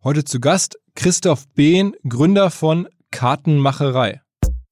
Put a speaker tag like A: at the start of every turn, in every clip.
A: Heute zu Gast Christoph Behn, Gründer von Kartenmacherei.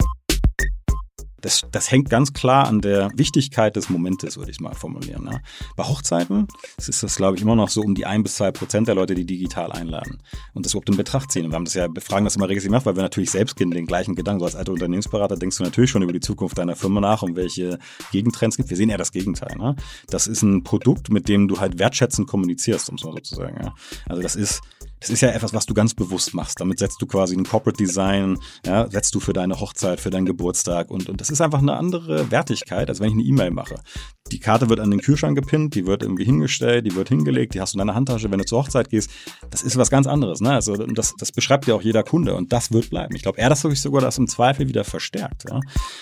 B: Das hängt ganz klar an der Wichtigkeit des Momentes, würde ich mal formulieren. Ne? Bei Hochzeiten ist das, glaube ich, immer noch so um die 1-2% der Leute, die digital einladen und das überhaupt in Betracht ziehen. Und wir haben das ja, fragen das immer regelmäßig gemacht, weil wir natürlich selbst den gleichen Gedanken, so als alter Unternehmensberater denkst du natürlich schon über die Zukunft deiner Firma nach und welche Gegentrends es gibt. Wir sehen eher das Gegenteil. Ne? Das ist ein Produkt, mit dem du halt wertschätzend kommunizierst, um es mal so zu sagen. Ja? Also das ist ja etwas, was du ganz bewusst machst. Damit setzt du quasi ein Corporate Design, ja, setzt du für deine Hochzeit, für deinen Geburtstag und das ist einfach eine andere Wertigkeit, als wenn ich eine E-Mail mache. Die Karte wird an den Kühlschrank gepinnt, die wird irgendwie hingestellt, die wird hingelegt, die hast du in deiner Handtasche, wenn du zur Hochzeit gehst. Das ist was ganz anderes. Ne? Also das beschreibt ja auch jeder Kunde und das wird bleiben. Ich glaube, das wirklich sogar das im Zweifel wieder verstärkt. Ja?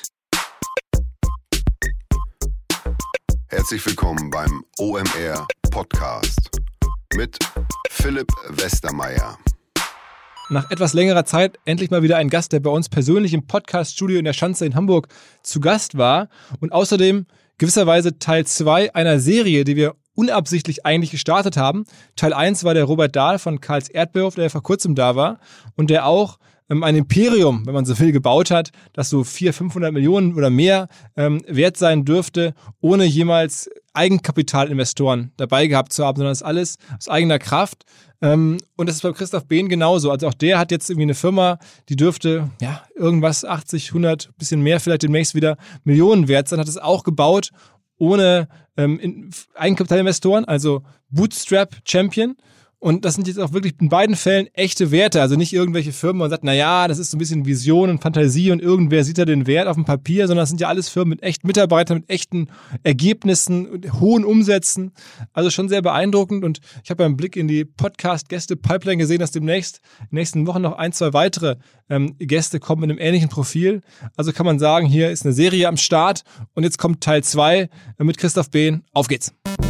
C: Herzlich willkommen beim OMR Podcast mit Philipp Westermeier.
A: Nach etwas längerer Zeit endlich mal wieder ein Gast, der bei uns persönlich im Podcast-Studio in der Schanze in Hamburg zu Gast war und außerdem gewisserweise Teil 2 einer Serie, die wir unabsichtlich eigentlich gestartet haben. Teil 1 war der Robert Dahl von Karls Erdbeerhof, der vor kurzem da war und der auch ein Imperium, wenn man so will, gebaut hat, das so 400-500 Millionen oder mehr wert sein dürfte, ohne jemals Eigenkapitalinvestoren dabei gehabt zu haben, sondern das alles aus eigener Kraft. Und das ist bei Christoph Behn genauso. Also auch der hat jetzt irgendwie eine Firma, die dürfte irgendwas 80, 100, bisschen mehr vielleicht demnächst wieder Millionen wert sein, hat es auch gebaut ohne Eigenkapitalinvestoren, also Bootstrap Champion. Und das sind jetzt auch wirklich in beiden Fällen echte Werte, also nicht irgendwelche Firmen, wo man sagt, naja, das ist so ein bisschen Vision und Fantasie und irgendwer sieht da den Wert auf dem Papier, sondern das sind ja alles Firmen mit echten Mitarbeitern, mit echten Ergebnissen, und hohen Umsätzen. Also schon sehr beeindruckend und ich habe beim Blick in die Podcast-Gäste-Pipeline gesehen, dass demnächst in den nächsten Wochen noch 1-2 weitere Gäste kommen mit einem ähnlichen Profil. Also kann man sagen, hier ist eine Serie am Start und jetzt kommt Teil 2 mit Christoph Behn. Auf geht's!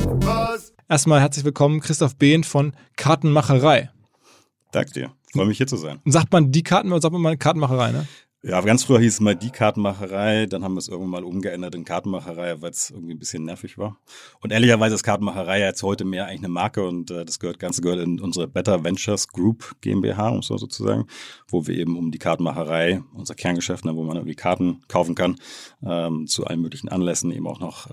A: Erstmal herzlich willkommen, Christoph Behn von Kartenmacherei.
B: Danke dir. Freue mich hier zu sein.
A: Sagt man die Karten oder sagt man mal Kartenmacherei, ne?
B: Ja, ganz früher hieß es mal die Kartenmacherei, dann haben wir es irgendwann mal umgeändert in Kartenmacherei, weil es irgendwie ein bisschen nervig war. Und ehrlicherweise ist Kartenmacherei jetzt heute mehr eigentlich eine Marke und das Ganze gehört in unsere Better Ventures Group GmbH, um es so zu sagen, wo wir eben um die Kartenmacherei, unser Kerngeschäft, wo man irgendwie Karten kaufen kann, zu allen möglichen Anlässen eben auch noch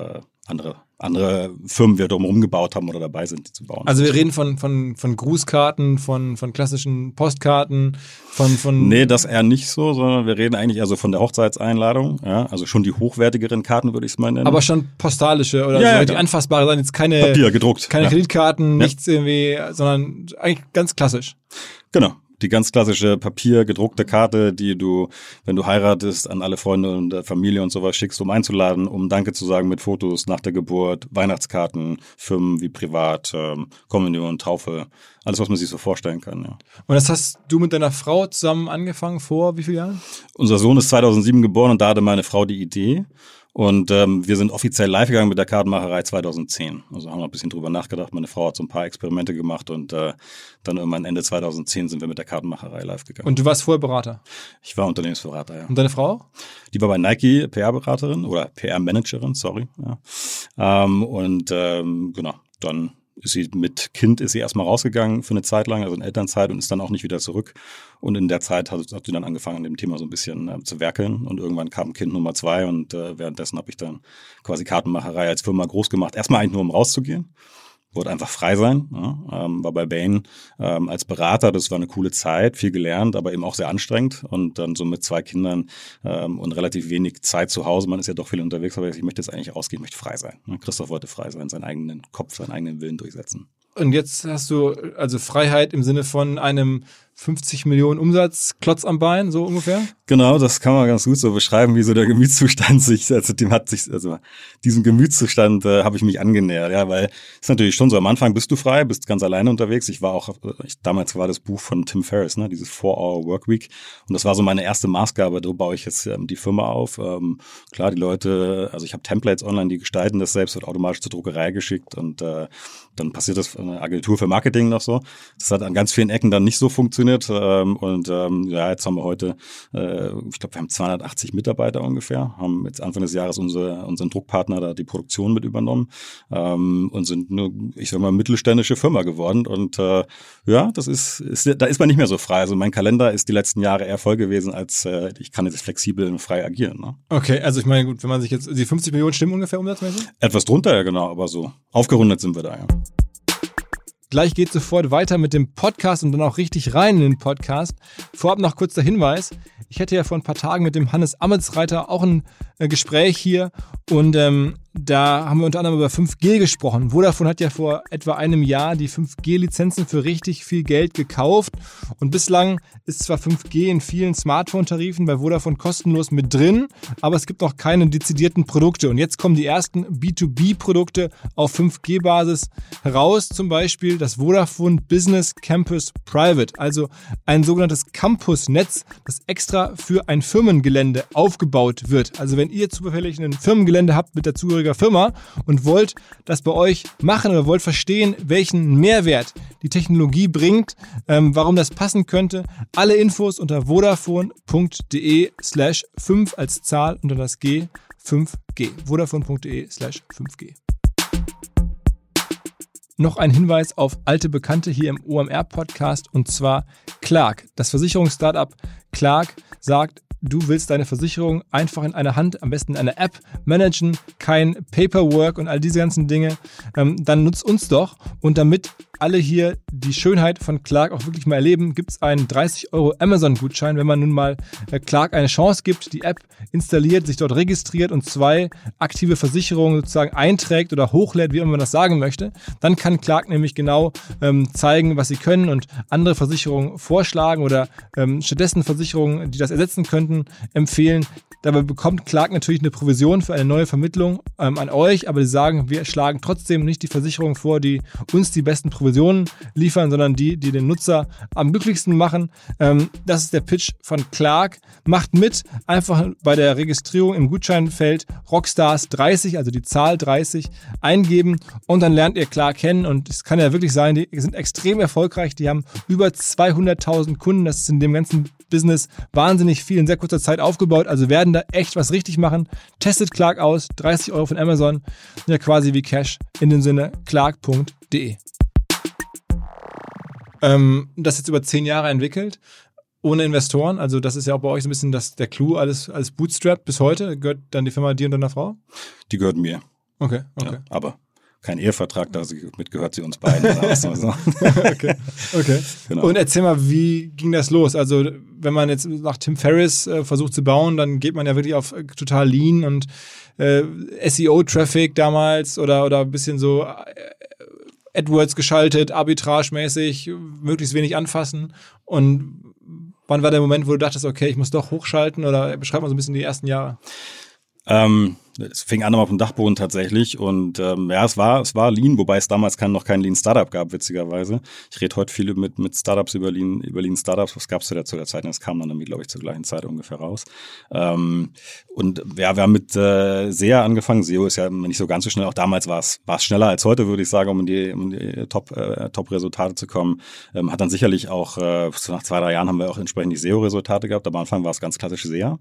B: andere Firmen wir drumherum gebaut haben oder dabei sind, die zu bauen.
A: Also wir reden von Grußkarten, von klassischen Postkarten, von
B: Nee, das eher nicht so, sondern wir reden eigentlich also von der Hochzeitseinladung, ja, also schon die hochwertigeren Karten, würde ich es mal nennen.
A: Aber schon postalische oder
B: ja,
A: so, die anfassbare sind jetzt keine
B: Papier gedruckt.
A: Keine Kreditkarten, nichts irgendwie, sondern eigentlich ganz klassisch.
B: Genau. Die ganz klassische papiergedruckte Karte, die du, wenn du heiratest, an alle Freunde und Familie und sowas schickst, um einzuladen, um Danke zu sagen mit Fotos nach der Geburt, Weihnachtskarten, Firmen wie Privat, Kommunion, Taufe, alles, was man sich so vorstellen kann. Ja.
A: Und das hast du mit deiner Frau zusammen angefangen vor wie vielen Jahren?
B: Unser Sohn ist 2007 geboren und da hatte meine Frau die Idee. Und wir sind offiziell live gegangen mit der Kartenmacherei 2010. Also haben wir ein bisschen drüber nachgedacht. Meine Frau hat so ein paar Experimente gemacht und dann irgendwann Ende 2010 sind wir mit der Kartenmacherei live gegangen.
A: Und du warst vorher Berater?
B: Ich war Unternehmensberater, ja.
A: Und deine Frau?
B: Die war bei Nike PR-Beraterin oder PR-Managerin, sorry. Ja. Genau, dann ist sie erstmal rausgegangen für eine Zeit lang, also in Elternzeit und ist dann auch nicht wieder zurück. Und in der Zeit hat sie dann angefangen, an dem Thema so ein bisschen zu werkeln. Und irgendwann kam Kind Nummer 2 und währenddessen habe ich dann quasi Kartenmacherei als Firma groß gemacht. Erstmal eigentlich nur, um rauszugehen. Wollte einfach frei sein. Ja. War bei Bain als Berater, das war eine coole Zeit, viel gelernt, aber eben auch sehr anstrengend. Und dann so mit 2 Kindern und relativ wenig Zeit zu Hause, man ist ja doch viel unterwegs, aber ich möchte jetzt eigentlich ausgehen, ich möchte frei sein. Christoph wollte frei sein, seinen eigenen Kopf, seinen eigenen Willen durchsetzen.
A: Und jetzt hast du also Freiheit im Sinne von einem 50 Millionen Umsatz, Klotz am Bein, so ungefähr?
B: Genau, das kann man ganz gut so beschreiben, wie so der Gemütszustand diesem Gemütszustand habe ich mich angenähert, ja, weil es ist natürlich schon so, am Anfang bist du frei, bist ganz alleine unterwegs. Damals war das Buch von Tim Ferriss, ne, dieses 4-Hour Workweek und das war so meine erste Maßgabe, so baue ich jetzt die Firma auf. Klar, die Leute, also ich habe Templates online, die gestalten das selbst, wird automatisch zur Druckerei geschickt und dann passiert das eine Agentur für Marketing noch so. Das hat an ganz vielen Ecken dann nicht so funktioniert. Jetzt haben wir heute, ich glaube, wir haben 280 Mitarbeiter ungefähr, haben jetzt Anfang des Jahres unseren Druckpartner da die Produktion mit übernommen und sind eine, ich sag mal, mittelständische Firma geworden. Und da ist man nicht mehr so frei. Also mein Kalender ist die letzten Jahre eher voll gewesen, als ich kann jetzt flexibel und frei agieren. Ne?
A: Okay, also ich meine, gut, wenn man sich jetzt, die 50 Millionen stimmen ungefähr umsatzmäßig?
B: Etwas drunter, ja genau, aber so aufgerundet sind wir da, ja.
A: Gleich geht sofort weiter mit dem Podcast und dann auch richtig rein in den Podcast. Vorab noch kurz der Hinweis. Ich hatte ja vor ein paar Tagen mit dem Hannes Ametsreiter auch ein Gespräch hier und da haben wir unter anderem über 5G gesprochen. Vodafone hat ja vor etwa einem Jahr die 5G-Lizenzen für richtig viel Geld gekauft und bislang ist zwar 5G in vielen Smartphone-Tarifen bei Vodafone kostenlos mit drin, aber es gibt noch keine dezidierten Produkte und jetzt kommen die ersten B2B-Produkte auf 5G-Basis heraus, zum Beispiel das Vodafone Business Campus Private, also ein sogenanntes Campusnetz, das extra für ein Firmengelände aufgebaut wird. Also wenn ihr zufällig ein Firmengelände habt mit dazugehöriger Firma und wollt das bei euch machen oder wollt verstehen, welchen Mehrwert die Technologie bringt, warum das passen könnte, alle Infos unter vodafone.de/5 als Zahl unter das G 5G. vodafone.de/5G. Noch ein Hinweis auf alte Bekannte hier im OMR-Podcast und zwar Clark. Das Versicherungsstartup Clark sagt, du willst deine Versicherung einfach in einer Hand, am besten in einer App managen, kein Paperwork und all diese ganzen Dinge, dann nutzt uns doch. Und damit alle hier die Schönheit von Clark auch wirklich mal erleben, gibt es einen 30 € Amazon-Gutschein, wenn man nun mal Clark eine Chance gibt, die App installiert, sich dort registriert und 2 aktive Versicherungen sozusagen einträgt oder hochlädt, wie immer man das sagen möchte. Dann kann Clark nämlich genau zeigen, was sie können und andere Versicherungen vorschlagen oder stattdessen Versicherungen, die das ersetzen könnten, empfehlen. Dabei bekommt Clark natürlich eine Provision für eine neue Vermittlung an euch, aber sie sagen, wir schlagen trotzdem nicht die Versicherungen vor, die uns die besten Provisionen liefern, sondern die den Nutzer am glücklichsten machen. Das ist der Pitch von Clark. Macht mit, einfach bei der Registrierung im Gutscheinfeld Rockstars 30, also die Zahl 30, eingeben und dann lernt ihr Clark kennen und es kann ja wirklich sein, die sind extrem erfolgreich, die haben über 200.000 Kunden, das ist in dem ganzen Business wahnsinnig viel in sehr kurzer Zeit aufgebaut, also werden da echt was richtig machen. Testet Clark aus, 30 € von Amazon, ja quasi wie Cash, in dem Sinne clark.de. Das jetzt über 10 Jahre entwickelt, ohne Investoren, also das ist ja auch bei euch so ein bisschen der Clou, alles Bootstrap bis heute. Gehört dann die Firma dir und deiner Frau?
B: Die gehört mir.
A: Okay.
B: Ja, aber kein Ehevertrag, damit gehört sie uns beiden.
A: Okay. Genau. Und erzähl mal, wie ging das los? Also wenn man jetzt nach Tim Ferriss versucht zu bauen, dann geht man ja wirklich auf total Lean und SEO-Traffic damals oder ein bisschen so AdWords geschaltet, arbitragemäßig, möglichst wenig anfassen. Und wann war der Moment, wo du dachtest, okay, ich muss doch hochschalten? Oder beschreib mal so ein bisschen die ersten Jahre.
B: Es fing an auf dem Dachboden tatsächlich und es war Lean, wobei es damals noch kein Lean Startup gab, witzigerweise. Ich rede heute viel mit Startups über Lean Startups, was gab es zu der Zeit? Das kam dann damit, glaube ich, zur gleichen Zeit ungefähr raus. Und wir haben mit SEA angefangen. SEO ist ja nicht so ganz so schnell. Auch damals war es schneller als heute, würde ich sagen, um in die Top-Resultate zu kommen. Hat dann sicherlich auch, so nach 2-3 Jahren haben wir auch entsprechend die SEO-Resultate gehabt, aber am Anfang war es ganz klassisch SEA.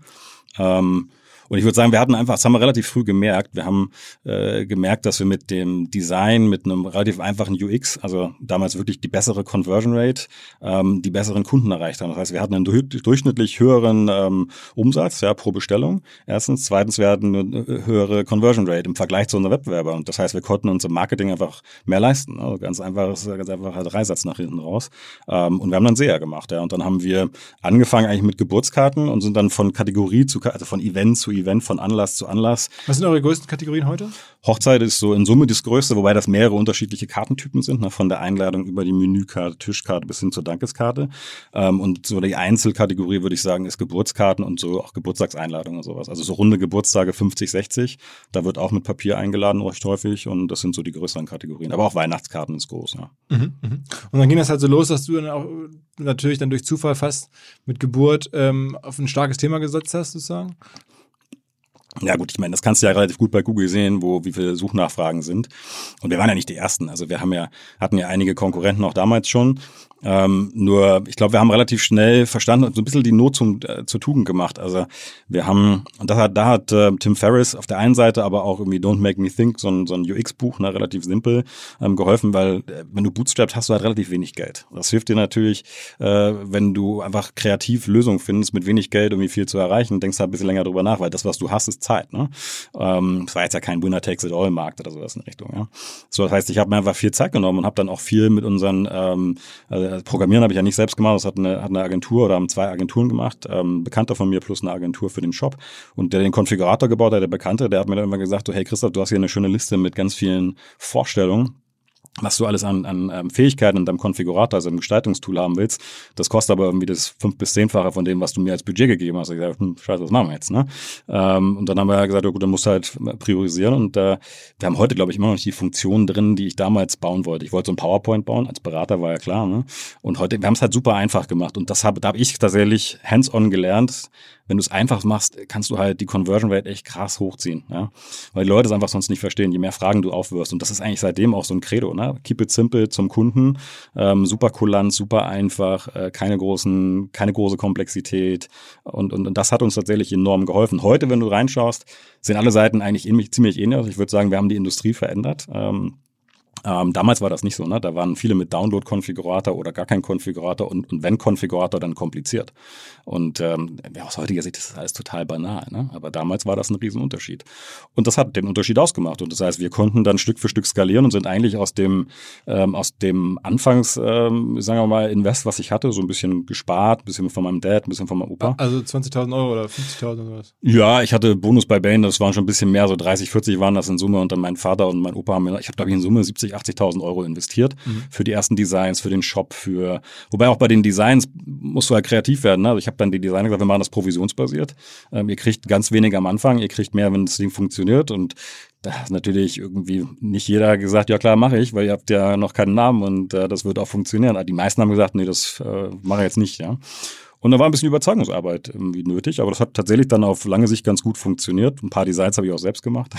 B: Und ich würde sagen, das haben wir relativ früh gemerkt. Wir haben gemerkt, dass wir mit dem Design, mit einem relativ einfachen UX, also damals wirklich die bessere Conversion Rate, die besseren Kunden erreicht haben. Das heißt, wir hatten einen durchschnittlich höheren Umsatz pro Bestellung. Erstens. Zweitens, wir hatten eine höhere Conversion Rate im Vergleich zu unseren Wettbewerbern. Und das heißt, wir konnten uns im Marketing einfach mehr leisten. Also ganz einfacher Dreisatz nach hinten raus. Und wir haben dann SEA gemacht. Ja. Und dann haben wir angefangen eigentlich mit Geburtskarten und sind dann von Kategorie also von Event zu Event, von Anlass zu Anlass.
A: Was sind eure größten Kategorien heute?
B: Hochzeit ist so in Summe das Größte, wobei das mehrere unterschiedliche Kartentypen sind, von der Einladung über die Menükarte, Tischkarte bis hin zur Dankeskarte. Und so die Einzelkategorie, würde ich sagen, ist Geburtskarten und so auch Geburtstagseinladungen und sowas. Also so runde Geburtstage 50, 60. Da wird auch mit Papier eingeladen recht häufig und das sind so die größeren Kategorien. Aber auch Weihnachtskarten ist groß, ja.
A: Und dann ging das halt so los, dass du dann auch natürlich dann durch Zufall fast mit Geburt auf ein starkes Thema gesetzt hast, sozusagen?
B: Ja gut, ich meine, das kannst du ja relativ gut bei Google sehen, wie viele Suchnachfragen sind. Und wir waren ja nicht die Ersten. Also wir hatten ja einige Konkurrenten auch damals schon. Nur, ich glaube, wir haben relativ schnell verstanden und so ein bisschen die Not zur Tugend gemacht. Also wir haben, und da hat Tim Ferriss auf der einen Seite, aber auch irgendwie Don't Make Me Think, so ein UX-Buch, ne, relativ simpel, geholfen, weil wenn du bootstrappst, hast du halt relativ wenig Geld. Das hilft dir natürlich, wenn du einfach kreativ Lösungen findest, mit wenig Geld irgendwie viel zu erreichen, denkst halt ein bisschen länger drüber nach, weil das, was du hast, ist Zeit. Ne? Das war jetzt ja kein Winner-Takes-it-all-Markt oder sowas in Richtung. Ja? So, das heißt, ich habe mir einfach viel Zeit genommen und habe dann auch viel mit unseren Programmieren habe ich ja nicht selbst gemacht, das hat eine Agentur oder haben 2 Agenturen gemacht, Bekannter von mir plus eine Agentur für den Shop. Und der den Konfigurator gebaut hat, der Bekannte, der hat mir dann immer gesagt, so, hey Christoph, du hast hier eine schöne Liste mit ganz vielen Vorstellungen, was du alles an Fähigkeiten in deinem Konfigurator, also im Gestaltungstool haben willst. Das kostet aber irgendwie das 5- bis 10-fache von dem, was du mir als Budget gegeben hast. Ich gesagt, scheiße, was machen wir jetzt? Ne? Und dann haben wir gesagt, ja gut, dann musst du halt priorisieren. Und wir haben heute, glaube ich, immer noch nicht die Funktionen drin, die ich damals bauen wollte. Ich wollte so ein PowerPoint bauen, als Berater war ja klar. Ne? Und heute, wir haben es halt super einfach gemacht. Und da habe ich tatsächlich hands-on gelernt. Wenn du es einfach machst, kannst du halt die Conversion Rate echt krass hochziehen. Ja? Weil die Leute es einfach sonst nicht verstehen, je mehr Fragen du aufwirfst. Und das ist eigentlich seitdem auch so ein Credo. Ne? Keep it simple zum Kunden, super kulant, super einfach, keine große Komplexität. Und das hat uns tatsächlich enorm geholfen. Heute, wenn du reinschaust, sind alle Seiten eigentlich ziemlich ähnlich. Also ich würde sagen, wir haben die Industrie verändert. Damals war das nicht so, ne? Da waren viele mit Download-Konfigurator oder gar kein Konfigurator und wenn Konfigurator, dann kompliziert. Und aus heutiger Sicht ist das alles total banal, ne? Aber damals war das ein Riesenunterschied. Und das hat den Unterschied ausgemacht. Und das heißt, wir konnten dann Stück für Stück skalieren und sind eigentlich aus dem Anfangs, sagen wir mal, Invest, was ich hatte, so ein bisschen gespart, ein bisschen von meinem Dad, ein bisschen von meinem Opa.
A: Also 20.000 Euro oder 50.000 oder sowas?
B: Ja, ich hatte Bonus bei Bain, das waren schon ein bisschen mehr, so 30, 40 waren das in Summe. Und dann mein Vater und mein Opa haben mir, ich habe glaube ich in Summe 80.000 Euro investiert für die ersten Designs, für den Shop, wobei auch bei den Designs musst du halt kreativ werden. Ne? Also ich habe dann die Designer gesagt, wir machen das provisionsbasiert. Ihr kriegt ganz wenig am Anfang, ihr kriegt mehr, wenn das Ding funktioniert. Und da hat natürlich irgendwie nicht jeder gesagt, ja klar, mache ich, weil ihr habt ja noch keinen Namen und das wird auch funktionieren. Aber die meisten haben gesagt, nee, das mache ich jetzt nicht. Ja. Und da war ein bisschen Überzeugungsarbeit irgendwie nötig, aber das hat tatsächlich dann auf lange Sicht ganz gut funktioniert. Ein paar Designs habe ich auch selbst gemacht.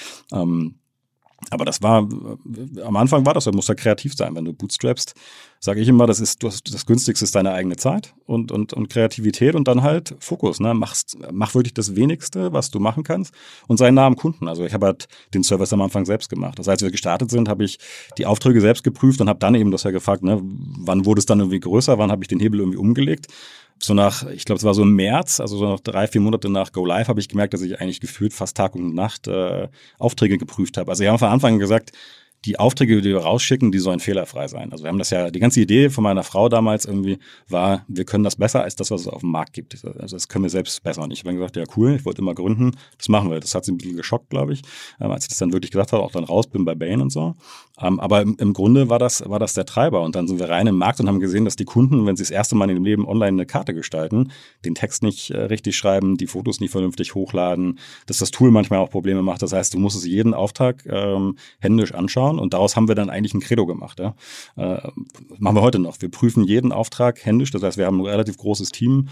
B: Aber am Anfang war das, du musst ja kreativ sein. Wenn du bootstrappst, sage ich immer, das Günstigste ist deine eigene Zeit und Kreativität und dann halt Fokus. Ne? Mach wirklich das Wenigste, was du machen kannst und sei nah am Kunden. Also ich habe halt den Service am Anfang selbst gemacht. Das heißt, als wir gestartet sind, habe ich die Aufträge selbst geprüft und habe dann eben das ja gefragt, ne, wann wurde es dann irgendwie größer, wann habe ich den Hebel irgendwie umgelegt. So ich glaube, es war so im März, also so noch 3-4 Monate nach Go Live, habe ich gemerkt, dass ich eigentlich gefühlt fast Tag und Nacht Aufträge geprüft habe. Also wir haben von Anfang an gesagt, die Aufträge, die wir rausschicken, die sollen fehlerfrei sein. Also wir haben das ja, die ganze Idee von meiner Frau damals irgendwie war, wir können das besser als das, was es auf dem Markt gibt. Also das können wir selbst besser. Und ich habe dann gesagt, ja cool, ich wollte immer gründen, das machen wir. Das hat sie ein bisschen geschockt, glaube ich, als ich das dann wirklich gesagt habe, auch dann raus bin bei Bain und so. Aber im Grunde war das der Treiber. Und dann sind wir rein im Markt und haben gesehen, dass die Kunden, wenn sie das erste Mal in ihrem Leben online eine Karte gestalten, den Text nicht richtig schreiben, die Fotos nicht vernünftig hochladen, dass das Tool manchmal auch Probleme macht. Das heißt, du musst es jeden Auftrag händisch anschauen. Und daraus haben wir dann eigentlich ein Credo gemacht. Ja? Machen wir heute noch. Wir prüfen jeden Auftrag händisch. Das heißt, wir haben ein relativ großes Team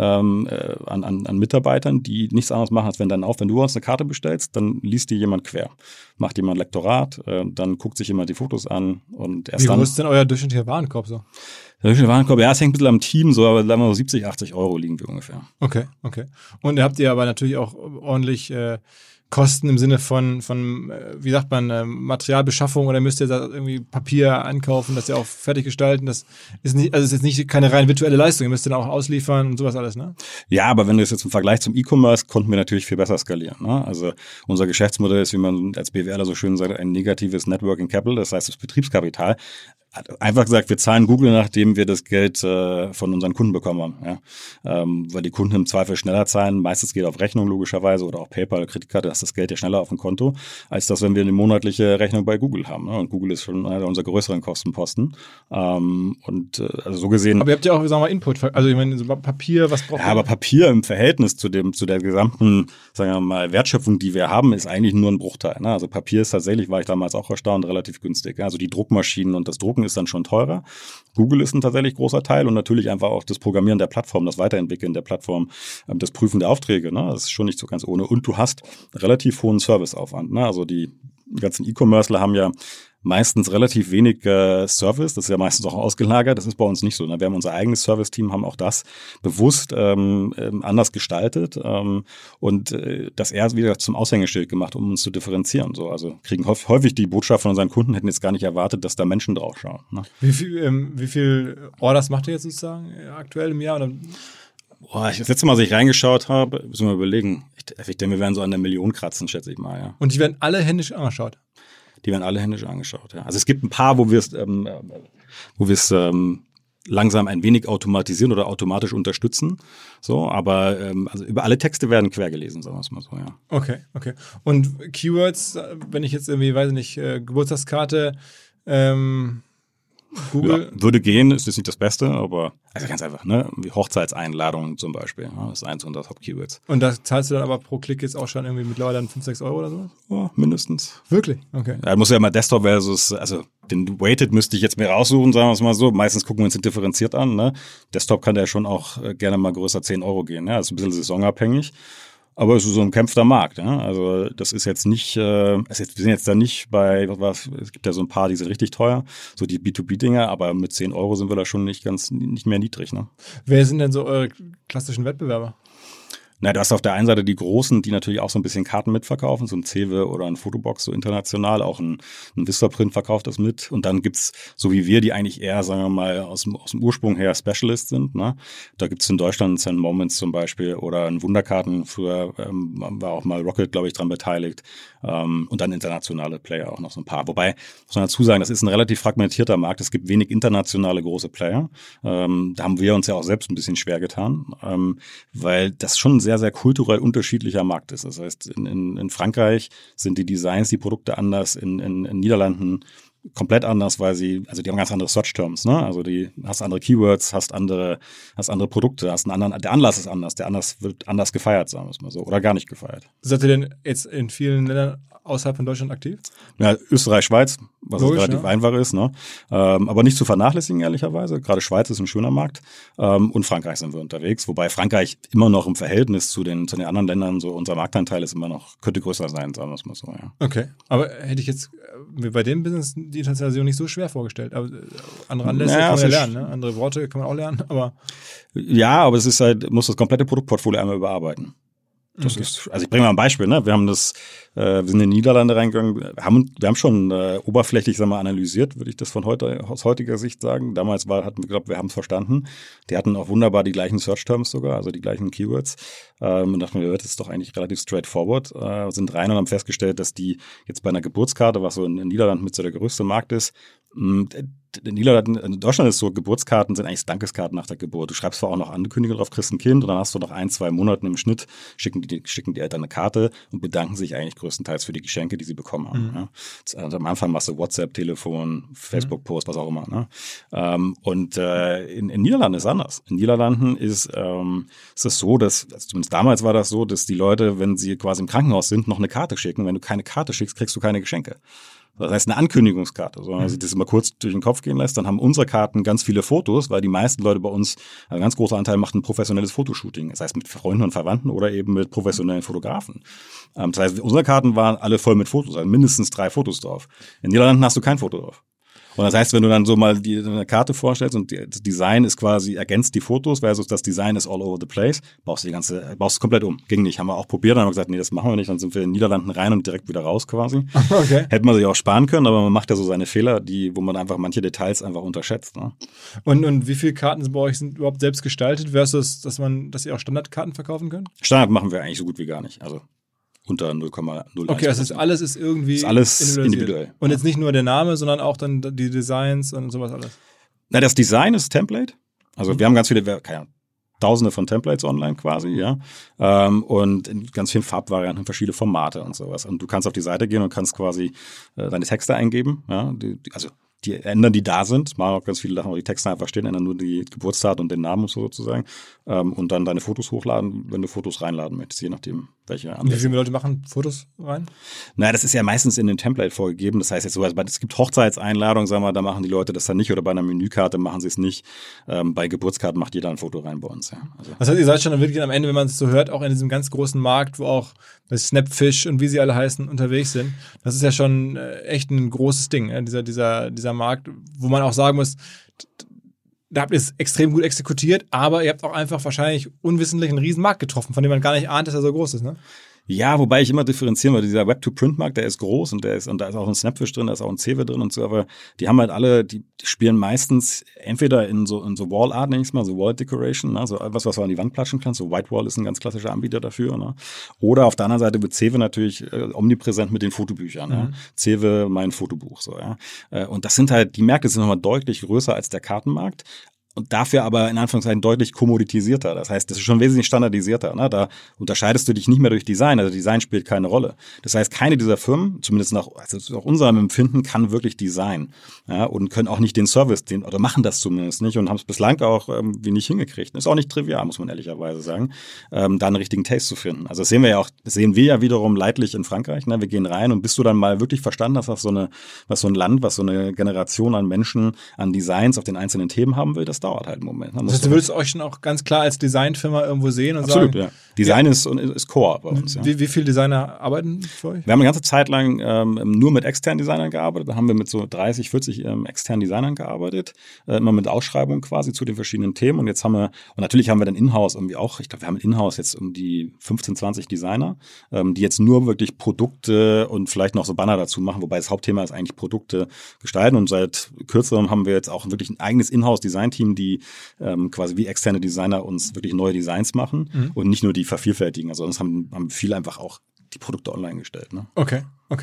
B: an Mitarbeitern, die nichts anderes machen, als wenn du uns eine Karte bestellst, dann liest die jemand quer. Macht jemand Lektorat, dann guckt sich jemand die Fotos an und erst dann.
A: Wie groß ist denn euer durchschnittlicher Warenkorb so?
B: Der durchschnittliche Warenkorb, ja, es hängt ein bisschen am Team, so, aber sagen wir so 70, 80 Euro liegen wir ungefähr.
A: Okay. Und habt ihr aber natürlich auch ordentlich Kosten im Sinne von wie sagt man, Materialbeschaffung, oder müsst ihr da irgendwie Papier ankaufen, das ihr auch fertig gestalten? Das ist nicht, also ist jetzt nicht keine rein virtuelle Leistung, ihr müsst dann auch ausliefern und sowas alles, ne?
B: Ja, aber wenn du es jetzt im Vergleich zum E-Commerce, konnten wir natürlich viel besser skalieren, ne? Also unser Geschäftsmodell ist, wie man als BWLer so schön sagt, ein negatives Net Working Capital, das heißt das Betriebskapital. Einfach gesagt, wir zahlen Google, nachdem wir das Geld von unseren Kunden bekommen haben. Ja? Weil die Kunden im Zweifel schneller zahlen. Meistens geht auf Rechnung logischerweise oder auch PayPal oder Kreditkarte, das Geld ja schneller auf dem Konto, als das, wenn wir eine monatliche Rechnung bei Google haben. Ne? Und Google ist schon einer unserer größeren Kostenposten. Also so gesehen.
A: Aber ihr habt ja auch, sagen wir mal, Input. Also ich meine, so Papier, was braucht ihr?
B: Ja, aber Papier im Verhältnis zu der gesamten, sagen wir mal, Wertschöpfung, die wir haben, ist eigentlich nur ein Bruchteil. Ne? Also Papier ist tatsächlich, war ich damals auch erstaunt, relativ günstig. Also die Druckmaschinen und das Drucken ist dann schon teurer. Google ist ein tatsächlich großer Teil und natürlich einfach auch das Programmieren der Plattform, das Weiterentwickeln der Plattform, das Prüfen der Aufträge. Ne? Das ist schon nicht so ganz ohne. Und du hast relativ hohen Serviceaufwand. Ne? Also die ganzen E-Commercer haben ja meistens relativ wenig Service, das ist ja meistens auch ausgelagert, das ist bei uns nicht so. Ne? Wir haben unser eigenes Service-Team, haben auch das bewusst anders gestaltet und das eher wieder zum Aushängeschild gemacht, um uns zu differenzieren. So, also kriegen häufig die Botschaft von unseren Kunden, hätten jetzt gar nicht erwartet, dass da Menschen drauf schauen. Ne?
A: Wie viel Orders macht ihr jetzt sozusagen aktuell im Jahr? Oder?
B: Boah, das letzte Mal, als ich reingeschaut habe, müssen wir überlegen. Ich denke, wir werden so an der Million kratzen, schätze ich mal. Ja.
A: Und die werden alle händisch angeschaut?
B: Die werden alle händisch angeschaut, ja. Also es gibt ein paar, wo wir es langsam ein wenig automatisieren oder automatisch unterstützen. So, aber also über alle Texte werden quer gelesen, sagen wir es mal so, ja.
A: Okay. Und Keywords, wenn ich jetzt irgendwie, weiß ich nicht, Geburtstagskarte, Google.
B: Ja, würde gehen, ist jetzt nicht das Beste, aber also ganz einfach, ne? Wie Hochzeitseinladungen zum Beispiel. Ja, das ist eins unserer Top-Keywords.
A: Und da zahlst du dann aber pro Klick jetzt auch schon irgendwie mittlerweile dann 5, 6 Euro oder so?
B: Ja, mindestens.
A: Wirklich? Okay.
B: Ja, muss ja immer Desktop versus, also den Weighted müsste ich jetzt mir raussuchen, sagen wir es mal so. Meistens gucken wir uns den differenziert an, ne? Desktop kann der schon auch gerne mal größer 10 Euro gehen, ja? Das ist ein bisschen saisonabhängig. Aber es ist so ein umkämpfter Markt, ja. Also das ist jetzt nicht, wir sind jetzt da nicht bei, es gibt ja so ein paar, die sind richtig teuer, so die B2B-Dinger, aber mit 10 Euro sind wir da schon nicht mehr niedrig, ne?
A: Wer sind denn so eure klassischen Wettbewerber?
B: Na, du hast auf der einen Seite die Großen, die natürlich auch so ein bisschen Karten mitverkaufen, so ein Cewe oder ein Fotobox so international, auch ein Vistaprint verkauft das mit. Und dann gibt's, so wie wir, die eigentlich eher, sagen wir mal, aus dem Ursprung her Specialist sind. Ne? Da gibt's in Deutschland St. Moments zum Beispiel oder ein Wunderkarten, früher war auch mal Rocket, glaube ich, dran beteiligt. Und dann internationale Player auch noch so ein paar. Wobei, muss man dazu sagen, das ist ein relativ fragmentierter Markt. Es gibt wenig internationale große Player. Da haben wir uns ja auch selbst ein bisschen schwer getan, weil das schon sehr, sehr kulturell unterschiedlicher Markt ist. Das heißt, in Frankreich sind die Designs, die Produkte anders, in Niederlanden komplett anders, weil die haben ganz andere Search-Terms, ne? Also hast andere Keywords, hast andere Produkte, hast einen anderen, der Anlass ist anders, der Anlass wird anders gefeiert, sagen wir es mal so, oder gar nicht gefeiert.
A: Seid ihr denn jetzt in vielen Ländern außerhalb von Deutschland aktiv?
B: Ja, Österreich, Schweiz, was
A: logisch,
B: relativ einfach ist, ne? Aber nicht zu vernachlässigen, ehrlicherweise. Gerade Schweiz ist ein schöner Markt. Und Frankreich sind wir unterwegs, wobei Frankreich immer noch im Verhältnis zu den anderen Ländern, so unser Marktanteil ist immer noch, könnte größer sein, sagen wir es mal so, ja.
A: Okay, aber hätte ich jetzt mir bei dem Business die Internationalisierung nicht so schwer vorgestellt. Aber andere Anlässe kann man ja lernen, ne? Andere Worte kann man auch lernen, aber.
B: Ja, aber es ist halt, muss das komplette Produktportfolio einmal überarbeiten. Das ist, also ich bringe mal ein Beispiel, ne? Wir sind in die Niederlande reingegangen, wir haben schon oberflächlich, sagen wir, analysiert, würde ich das aus heutiger Sicht sagen. Damals hatten wir geglaubt, wir haben es verstanden. Die hatten auch wunderbar die gleichen Search-Terms sogar, also die gleichen Keywords. Und dachten wir, das ist doch eigentlich relativ straightforward. Sind rein und haben festgestellt, dass die jetzt bei einer Geburtskarte, was so in den Niederlanden mit so der größte Markt ist, in Deutschland ist so, Geburtskarten sind eigentlich Dankeskarten nach der Geburt. Du schreibst zwar auch noch Ankündigungen drauf, kriegst ein Kind und dann hast du noch 1-2 Monate im Schnitt, schicken die Eltern eine Karte und bedanken sich eigentlich größtenteils für die Geschenke, die sie bekommen haben. Ja. Also am Anfang machst du WhatsApp, Telefon, Facebook-Post, was auch immer. Ne? In Niederlanden ist es anders. In Niederlanden ist es so, dass, also zumindest damals war das so, dass die Leute, wenn sie quasi im Krankenhaus sind, noch eine Karte schicken. Wenn du keine Karte schickst, kriegst du keine Geschenke. Das heißt eine Ankündigungskarte, so, also das mal kurz durch den Kopf gehen lässt. Dann haben unsere Karten ganz viele Fotos, weil die meisten Leute bei uns, ein ganz großer Anteil macht ein professionelles Fotoshooting. Das heißt mit Freunden und Verwandten oder eben mit professionellen Fotografen. Das heißt, unsere Karten waren alle voll mit Fotos, also mindestens 3 Fotos drauf. In Niederlanden hast du kein Foto drauf. Und das heißt, wenn du dann so mal eine Karte vorstellst und das Design ist quasi, ergänzt die Fotos versus das Design ist all over the place, baust du komplett um. Ging nicht. Haben wir auch probiert, dann haben wir gesagt, nee, das machen wir nicht. Dann sind wir in den Niederlanden rein und direkt wieder raus quasi. Okay. Hätte man sich auch sparen können, aber man macht ja so seine Fehler, wo man einfach manche Details einfach unterschätzt. Ne?
A: Und wie viele Karten bei euch sind überhaupt selbst gestaltet versus, dass ihr auch Standardkarten verkaufen könnt?
B: Standard machen wir eigentlich so gut wie gar nicht. Also unter 0,01%.
A: Okay, also alles ist irgendwie
B: individuell.
A: Und jetzt nicht nur der Name, sondern auch dann die Designs und sowas alles.
B: Na, das Design ist Template. Also wir haben ganz viele, Tausende von Templates online quasi, ja. Und in ganz vielen Farbvarianten, verschiedene Formate und sowas. Und du kannst auf die Seite gehen und kannst quasi deine Texte eingeben, ja. Die ändern, die da sind, machen auch ganz viele Sachen, wo die Texte einfach stehen, ändern nur die Geburtsdatum und den Namen sozusagen. Und dann deine Fotos hochladen, wenn du Fotos reinladen möchtest, je nachdem, welche
A: Und wie viele Leute machen Fotos rein?
B: Naja, das ist ja meistens in dem Template vorgegeben. Das heißt jetzt so, es gibt Hochzeitseinladungen, sagen wir, da machen die Leute das dann nicht oder bei einer Menükarte machen sie es nicht. Bei Geburtskarten macht jeder ein Foto rein bei uns. Ja. Also.
A: Das heißt, ihr seid schon dann wirklich am Ende, wenn man es so hört, auch in diesem ganz großen Markt, wo auch bei Snapfish und wie sie alle heißen, unterwegs sind. Das ist ja schon echt ein großes Ding, dieser Markt, wo man auch sagen muss, da habt ihr es extrem gut exekutiert, aber ihr habt auch einfach wahrscheinlich unwissentlich einen riesen Markt getroffen, von dem man gar nicht ahnt, dass er so groß ist, ne?
B: Ja, wobei ich immer differenzieren würde. Dieser Web-to-Print-Markt, der ist groß und da ist auch ein Snapfish drin, da ist auch ein Cewe drin und so, aber die haben halt alle, die spielen meistens entweder in so Wall-Art, nenn ich es mal, so Wall-Decoration, ne? So etwas, was du an die Wand klatschen kannst, so Whitewall ist ein ganz klassischer Anbieter dafür, ne? Oder auf der anderen Seite wird Cewe natürlich omnipräsent mit den Fotobüchern, ja? Cewe, mein Fotobuch, so, ja. Und das sind halt, die Märkte sind nochmal deutlich größer als der Kartenmarkt. Und dafür aber in Anführungszeichen deutlich kommoditisierter. Das heißt, das ist schon wesentlich standardisierter. Ne? Da unterscheidest du dich nicht mehr durch Design. Also Design spielt keine Rolle. Das heißt, keine dieser Firmen, zumindest nach unserem Empfinden, kann wirklich Design. Ja? Und können auch nicht den Service, oder machen das zumindest nicht und haben es bislang auch irgendwie nicht hingekriegt. Ist auch nicht trivial, muss man ehrlicherweise sagen, da einen richtigen Taste zu finden. Also das sehen wir ja wiederum leidlich in Frankreich. Ne? Wir gehen rein und bis du dann mal wirklich verstanden hast, was so ein Land, was so eine Generation an Menschen, an Designs auf den einzelnen Themen haben will, das dauert halt einen Moment.
A: Das heißt, du würdest euch schon auch ganz klar als Designfirma irgendwo sehen und
B: absolut,
A: sagen...
B: Ja. Design ist Core bei uns. Ja.
A: Wie viele Designer arbeiten für euch?
B: Wir haben eine ganze Zeit lang nur mit externen Designern gearbeitet. Da haben wir mit so 30, 40 externen Designern gearbeitet. Immer mit Ausschreibungen quasi zu den verschiedenen Themen. Und jetzt und natürlich haben wir dann In-house irgendwie auch, ich glaube, wir haben In-house jetzt um die 15, 20 Designer, die jetzt nur wirklich Produkte und vielleicht noch so Banner dazu machen, wobei das Hauptthema ist eigentlich Produkte gestalten. Und seit kürzerem haben wir jetzt auch wirklich ein eigenes In-house-Design-Team, die quasi wie externe Designer uns wirklich neue Designs machen und nicht nur die vervielfältigen. Also sonst haben viele einfach auch die Produkte online gestellt. Ne?
A: Okay.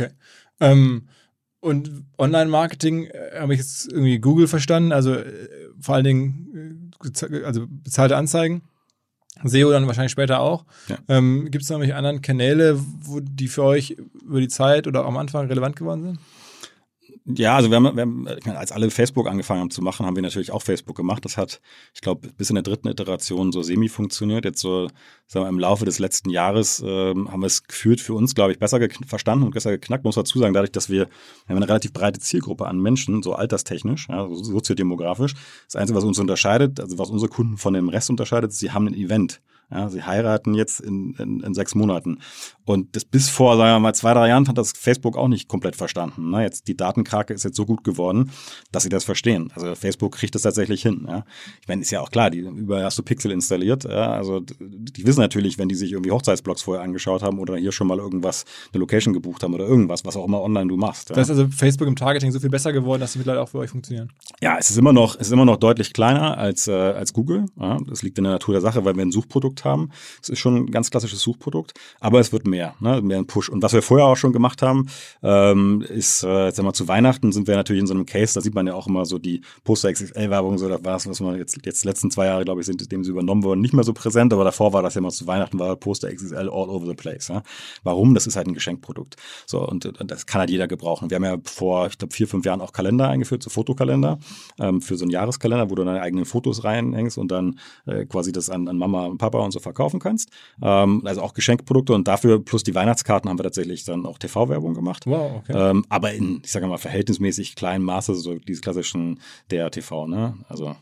A: Und Online-Marketing habe ich jetzt irgendwie Google verstanden, also vor allen Dingen also bezahlte Anzeigen. SEO dann wahrscheinlich später auch. Ja. Gibt es noch irgendwelche anderen Kanäle, die für euch über die Zeit oder am Anfang relevant geworden sind?
B: Ja, also wir haben, als alle Facebook angefangen haben zu machen, haben wir natürlich auch Facebook gemacht. Das hat, ich glaube, bis in der 3. Iteration so semi funktioniert. Jetzt so, sagen wir, im Laufe des letzten Jahres haben wir es gefühlt für uns, glaube ich, besser verstanden und besser geknackt. Muss dazu sagen, dadurch, dass wir haben eine relativ breite Zielgruppe an Menschen, so alterstechnisch, ja, so soziodemografisch. Das Einzige, was uns unterscheidet, also was unsere Kunden von dem Rest unterscheidet, ist, sie haben ein Event. Ja, sie heiraten jetzt in 6 Monaten. Und das bis vor, sagen wir mal, 2, 3 Jahren hat das Facebook auch nicht komplett verstanden. Ne? Jetzt die Datenkrake ist jetzt so gut geworden, dass sie das verstehen. Also Facebook kriegt das tatsächlich hin. Ja? Ich meine, ist ja auch klar, überall hast du Pixel installiert. Ja? Also die wissen natürlich, wenn die sich irgendwie Hochzeitsblogs vorher angeschaut haben oder hier schon mal irgendwas, eine Location gebucht haben oder irgendwas, was auch immer online du machst. Ja?
A: Das ist also Facebook im Targeting so viel besser geworden, dass sie mittlerweile auch für euch funktionieren?
B: Ja, es ist immer noch deutlich kleiner als Google. Ja? Das liegt in der Natur der Sache, weil wir ein Suchprodukt haben. Es ist schon ein ganz klassisches Suchprodukt, aber es wird mehr ein Push. Und was wir vorher auch schon gemacht haben, ist, sagen wir mal, zu Weihnachten sind wir natürlich in so einem Case, da sieht man ja auch immer so die Poster-XXL-Werbung, so das war was man jetzt die letzten 2 Jahre, glaube ich, sind, dem sie übernommen wurden, nicht mehr so präsent, aber davor war das ja mal zu Weihnachten, war Poster XXL all over the place. Ja? Warum? Das ist halt ein Geschenkprodukt. So, und das kann halt jeder gebrauchen. Wir haben ja vor, ich glaube, 4, 5 Jahren auch Kalender eingeführt, so Fotokalender, für so einen Jahreskalender, wo du deine eigenen Fotos reinhängst und dann quasi das an Mama und Papa und so verkaufen kannst. Also auch Geschenkprodukte und dafür plus die Weihnachtskarten haben wir tatsächlich dann auch TV-Werbung gemacht.
A: Wow, okay.
B: Aber in, ich sage mal, verhältnismäßig kleinen Maße, so diese klassischen DR-TV, ne? Also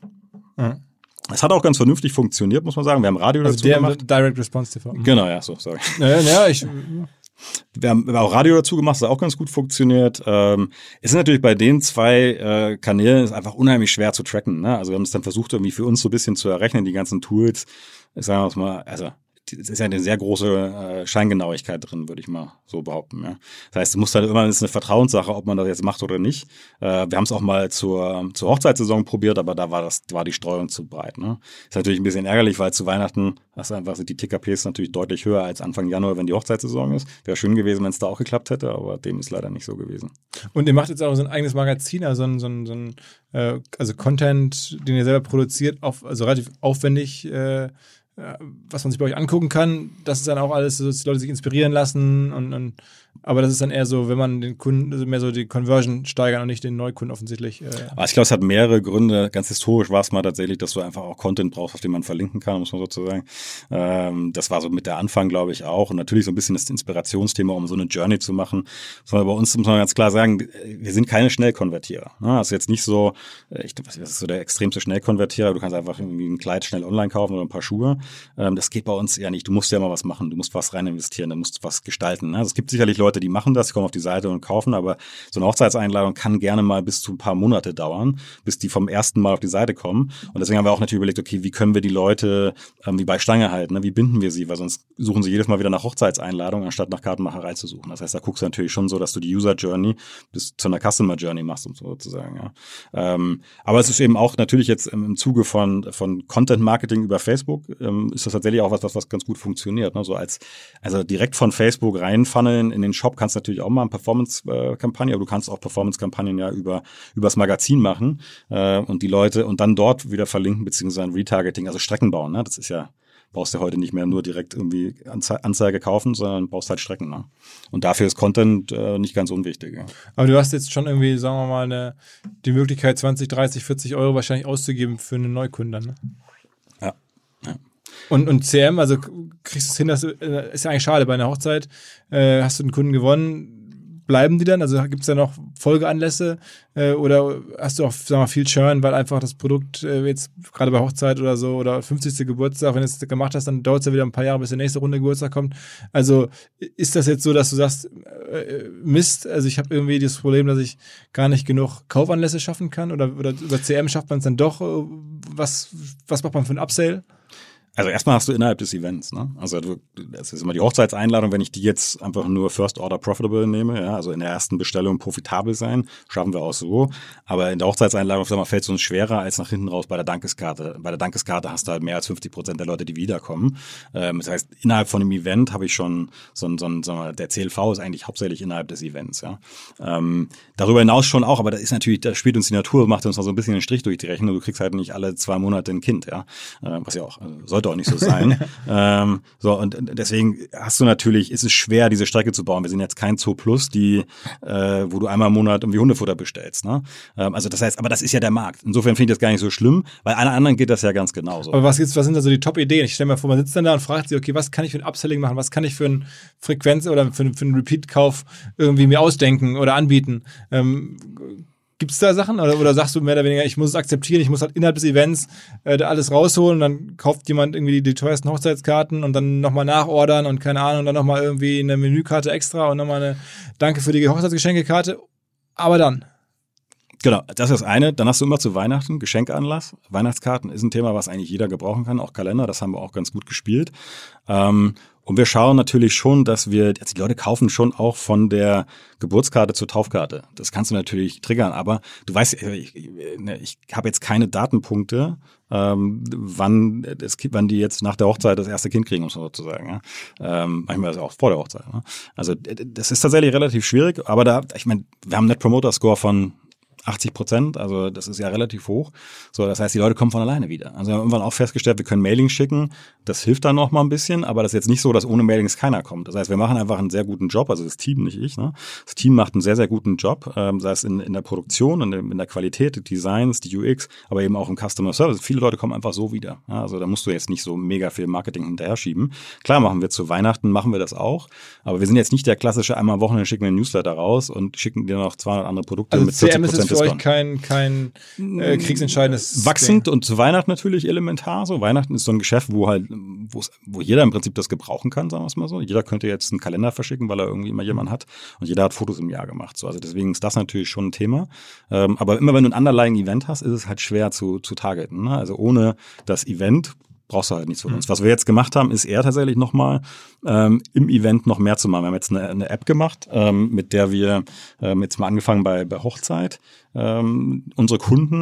B: es hat auch ganz vernünftig funktioniert, muss man sagen. Wir haben Radio dazu gemacht.
A: Direct Response TV.
B: Genau, ja, so, sorry.
A: Ja,
B: Wir haben auch Radio dazu gemacht, das hat auch ganz gut funktioniert. Es ist natürlich bei den 2 Kanälen ist einfach unheimlich schwer zu tracken. Ne? Also wir haben es dann versucht, irgendwie für uns so ein bisschen zu errechnen, die ganzen Tools. Ich sage mal, also es ist ja eine sehr große Scheingenauigkeit drin, würde ich mal so behaupten. Ja. Das heißt, es muss halt immer, es ist eine Vertrauenssache, ob man das jetzt macht oder nicht. Wir haben es auch mal zur Hochzeitssaison probiert, aber da war die Streuung zu breit. Ne. Ist natürlich ein bisschen ärgerlich, weil zu Weihnachten sind die TKPs natürlich deutlich höher als Anfang Januar, wenn die Hochzeitssaison ist. Wäre schön gewesen, wenn es da auch geklappt hätte, aber dem ist leider nicht so gewesen.
A: Und ihr macht jetzt auch so ein eigenes Magazin, also also Content, den ihr selber produziert, also relativ aufwendig, was man sich bei euch angucken kann, das ist dann auch alles, dass die Leute sich inspirieren lassen und Aber das ist dann eher so, wenn man den Kunden, also mehr so die Conversion steigern und nicht den Neukunden offensichtlich.
B: Aber ich glaube, es hat mehrere Gründe. Ganz historisch war es mal tatsächlich, dass du einfach auch Content brauchst, auf den man verlinken kann, muss man sozusagen. Das war so mit der Anfang, glaube ich, auch. Und natürlich so ein bisschen das Inspirationsthema, um so eine Journey zu machen. Sondern bei uns muss man ganz klar sagen, wir sind keine Schnellkonvertierer. Das ist jetzt nicht so, das ist so der extremste Schnellkonvertierer. Du kannst einfach irgendwie ein Kleid schnell online kaufen oder ein paar Schuhe. Das geht bei uns ja nicht. Du musst ja mal was machen. Du musst was rein investieren. Du musst was gestalten. Also es gibt sicherlich Leute, die machen das, die kommen auf die Seite und kaufen, aber so eine Hochzeitseinladung kann gerne mal bis zu ein paar Monate dauern, bis die vom ersten Mal auf die Seite kommen. Und deswegen haben wir auch natürlich überlegt, okay, wie können wir die Leute wie bei Stange halten, ne? Wie binden wir sie? Weil sonst suchen sie jedes Mal wieder nach Hochzeitseinladungen, anstatt nach Kartenmacherei zu suchen. Das heißt, da guckst du natürlich schon so, dass du die User Journey bis zu einer Customer Journey machst, um sozusagen. Ja. Aber es ist eben auch natürlich jetzt im Zuge von Content Marketing über Facebook ist das tatsächlich auch was ganz gut funktioniert. Ne? So also direkt von Facebook reinfunneln in den Shop kannst du natürlich auch mal eine Performance-Kampagne, aber du kannst auch Performance-Kampagnen ja übers Magazin machen und die Leute und dann dort wieder verlinken, beziehungsweise ein Retargeting, also Strecken bauen. Ne? Das ist ja, brauchst du heute nicht mehr nur direkt irgendwie Anzeige kaufen, sondern brauchst halt Strecken. Ne? Und dafür ist Content nicht ganz unwichtig. Ja.
A: Aber du hast jetzt schon irgendwie, sagen wir mal, die Möglichkeit 20, 30, 40 Euro wahrscheinlich auszugeben für einen Neukunden. Ne?
B: Ja.
A: Und CM, also kriegst du es hin, das ist ja eigentlich schade, bei einer Hochzeit hast du einen Kunden gewonnen, bleiben die dann? Also gibt es da noch Folgeanlässe oder hast du auch, sagen wir mal, viel Churn, weil einfach das Produkt jetzt gerade bei Hochzeit oder so oder 50. Geburtstag, wenn du es gemacht hast, dann dauert es ja wieder ein paar Jahre, bis der nächste Runde Geburtstag kommt. Also ist das jetzt so, dass du sagst, Mist, also ich habe irgendwie das Problem, dass ich gar nicht genug Kaufanlässe schaffen kann oder über CM schafft man es dann doch? Was macht man für einen Upsale?
B: Also erstmal hast du innerhalb des Events, ne? Also das ist immer die Hochzeitseinladung, wenn ich die jetzt einfach nur First Order Profitable nehme, ja, also in der ersten Bestellung profitabel sein, schaffen wir auch so. Aber in der Hochzeitseinladung, sag mal, fällt es uns schwerer als nach hinten raus bei der Dankeskarte. Bei der Dankeskarte hast du halt mehr als 50% der Leute, die wiederkommen. Das heißt, innerhalb von dem Event habe ich schon der CLV ist eigentlich hauptsächlich innerhalb des Events, ja. Darüber hinaus schon auch, aber da spielt uns die Natur, macht uns noch so ein bisschen einen Strich durch die Rechnung. Du kriegst halt nicht alle 2 Monate ein Kind, ja. Was ja auch, sollte auch nicht so sein. Und deswegen ist es schwer, diese Strecke zu bauen. Wir sind jetzt kein Zoo Plus, wo du einmal im Monat irgendwie Hundefutter bestellst. Ne? Also das heißt, aber das ist ja der Markt. Insofern finde ich das gar nicht so schlimm, weil allen anderen geht das ja ganz genauso.
A: Aber was sind da so die Top-Ideen? Ich stelle mir vor, man sitzt dann da und fragt sich, okay, was kann ich für ein Upselling machen? Was kann ich für eine Frequenz oder für einen Repeat-Kauf irgendwie mir ausdenken oder anbieten? Gibt es da Sachen oder sagst du mehr oder weniger, ich muss es akzeptieren, ich muss halt innerhalb des Events da alles rausholen und dann kauft jemand irgendwie die teuersten Hochzeitskarten und dann nochmal nachordern und keine Ahnung, dann nochmal irgendwie eine Menükarte extra und nochmal eine Danke für die Hochzeitsgeschenkekarte, aber dann?
B: Genau, das ist das eine. Dann hast du immer zu Weihnachten Geschenkanlass. Weihnachtskarten ist ein Thema, was eigentlich jeder gebrauchen kann, auch Kalender, das haben wir auch ganz gut gespielt. Und wir schauen natürlich schon, die Leute kaufen schon auch von der Geburtskarte zur Taufkarte. Das kannst du natürlich triggern, aber du weißt, ich habe jetzt keine Datenpunkte, wann die jetzt nach der Hochzeit das erste Kind kriegen, um so zu sagen. Ja? Manchmal ist es auch vor der Hochzeit. Ne? Also das ist tatsächlich relativ schwierig, aber wir haben einen Net Promoter Score von 80%, also das ist ja relativ hoch. So, das heißt, die Leute kommen von alleine wieder. Also wir haben irgendwann auch festgestellt, wir können Mailings schicken. Das hilft dann noch mal ein bisschen, aber das ist jetzt nicht so, dass ohne Mailings keiner kommt. Das heißt, wir machen einfach einen sehr guten Job, also das Team, nicht ich. Ne? Das Team macht einen sehr, sehr guten Job, sei es in der Produktion, in der Qualität, die Designs, die UX, aber eben auch im Customer Service. Viele Leute kommen einfach so wieder. Ja? Also da musst du jetzt nicht so mega viel Marketing hinterher schieben. Klar machen wir zu Weihnachten, machen wir das auch, aber wir sind jetzt nicht der klassische, einmal am Wochenende schicken wir einen Newsletter raus und schicken dir noch 200 andere Produkte
A: also
B: mit 40%
A: für euch kein kriegsentscheidendes
B: wachsend Ding. Und zu Weihnachten natürlich elementar. So Weihnachten ist so ein Geschäft, wo jeder im Prinzip das gebrauchen kann, sagen wir es mal so. Jeder könnte jetzt einen Kalender verschicken, weil er irgendwie immer jemanden hat und jeder hat Fotos im Jahr gemacht. So, also deswegen ist das natürlich schon ein Thema. Aber immer wenn du ein underlying Event hast, ist es halt schwer zu targeten. Ne? Also ohne das Event brauchst du halt nichts von uns. Was wir jetzt gemacht haben, ist eher tatsächlich nochmal im Event noch mehr zu machen. Wir haben jetzt eine App gemacht, mit der wir jetzt mal angefangen bei Hochzeit unsere Kunden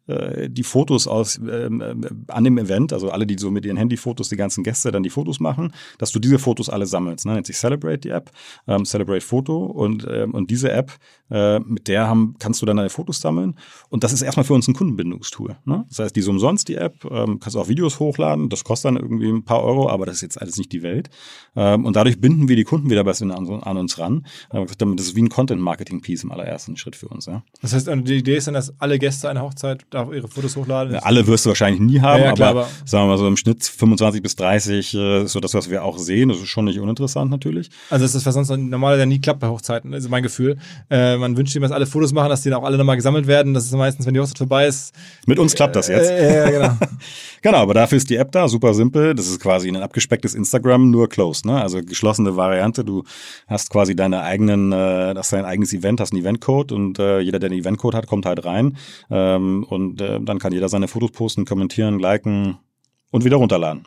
B: die Fotos an dem Event, also alle, die so mit ihren Handyfotos, die ganzen Gäste dann die Fotos machen, dass du diese Fotos alle sammelst. Ne? Nennt sich Celebrate, die App, Celebrate Photo und diese App, mit der kannst du dann deine Fotos sammeln und das ist erstmal für uns ein Kundenbindungstool. Ne? Das heißt, die ist umsonst, die App, kannst auch Videos hochladen, das kostet dann irgendwie ein paar Euro, aber das ist jetzt alles nicht die Welt. Und dadurch binden wir die Kunden wieder besser an uns ran. Das ist wie ein Content-Marketing-Piece im allerersten Schritt für uns. Ja?
A: Das heißt, die Idee ist dann, dass alle Gäste einer Hochzeit da ihre Fotos hochladen?
B: Ja, alle wirst du wahrscheinlich nie haben,
A: ja, klar,
B: aber sagen wir mal so im Schnitt 25 bis 30 ist so das, was wir auch sehen. Das ist schon nicht uninteressant natürlich.
A: Also das ist, was sonst normalerweise nie klappt bei Hochzeiten, das ist mein Gefühl. Man wünscht ihm, dass alle Fotos machen, dass die dann auch alle nochmal gesammelt werden. Das ist meistens, wenn die Hochzeit vorbei ist.
B: Mit uns klappt das jetzt.
A: Ja, genau.
B: Genau, aber dafür ist die App da, super simpel. Das ist quasi ein abgespecktes Instagram, nur closed, ne? Also geschlossene Variante. Du hast quasi dein eigenes Event, hast einen Eventcode und jeder, der einen Eventcode hat, kommt halt rein. Und dann kann jeder seine Fotos posten, kommentieren, liken und wieder runterladen.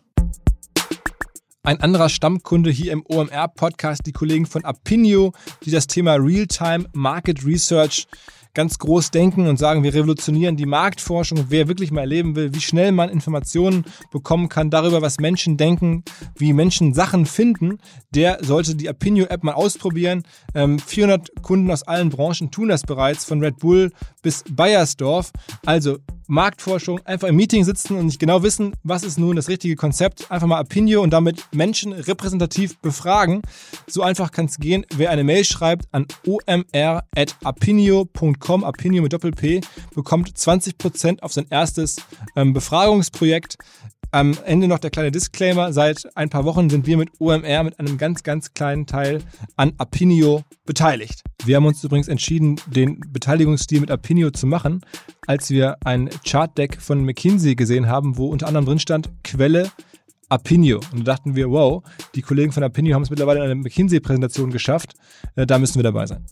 A: Ein anderer Stammkunde hier im OMR-Podcast, die Kollegen von Apinio, die das Thema Real-Time Market Research ganz groß denken und sagen, wir revolutionieren die Marktforschung. Wer wirklich mal erleben will, wie schnell man Informationen bekommen kann darüber, was Menschen denken, wie Menschen Sachen finden, der sollte die Apinio-App mal ausprobieren. 400 Kunden aus allen Branchen tun das bereits, von Red Bull bis Bayersdorf. Also Marktforschung, einfach im Meeting sitzen und nicht genau wissen, was ist nun das richtige Konzept. Einfach mal Apinio und damit Menschen repräsentativ befragen. So einfach kann es gehen. Wer eine Mail schreibt an omr@apinio.com, Apinio mit Doppel-P, bekommt 20% auf sein erstes Befragungsprojekt. Am Ende noch der kleine Disclaimer. Seit ein paar Wochen sind wir mit OMR mit einem ganz, ganz kleinen Teil an Apinio beteiligt. Wir haben uns übrigens entschieden, den Beteiligungsstil mit Apinio zu machen, als wir ein Chartdeck von McKinsey gesehen haben, wo unter anderem drin stand, Quelle Apinio. Und da dachten wir, wow, die Kollegen von Apinio haben es mittlerweile in einer McKinsey-Präsentation geschafft. Da müssen wir dabei sein.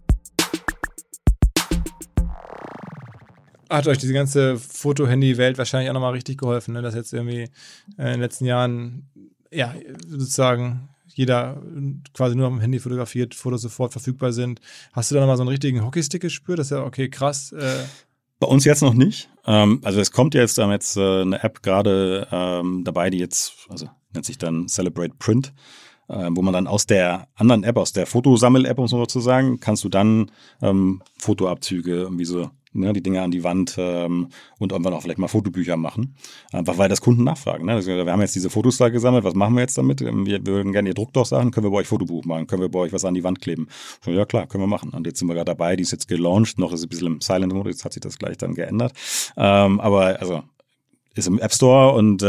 A: Hat euch diese ganze Foto-Handy-Welt wahrscheinlich auch nochmal richtig geholfen, ne? Dass jetzt irgendwie in den letzten Jahren, ja, sozusagen jeder quasi nur am Handy fotografiert, Fotos sofort verfügbar sind. Hast du da nochmal so einen richtigen Hockeystick gespürt? Das ist ja, okay, krass.
B: Bei uns jetzt noch nicht. Also es kommt jetzt eine App gerade dabei, die jetzt, also nennt sich dann Celebrate Print, wo man dann aus der anderen App, aus der Fotosammel-App, um so zu sagen, kannst du dann Fotoabzüge irgendwie so, ne, die Dinge an die Wand und irgendwann auch vielleicht mal Fotobücher machen. Einfach weil das Kunden nachfragen. Ne? Wir haben jetzt diese Fotos da gesammelt, was machen wir jetzt damit? Wir würden gerne, ihr druckt doch Sachen, können wir bei euch Fotobuch machen, können wir bei euch was an die Wand kleben? So, ja klar, können wir machen. Und jetzt sind wir gerade dabei, die ist jetzt gelauncht, noch ist es ein bisschen im Silent-Mode, jetzt hat sich das gleich dann geändert. Aber also ist im App Store und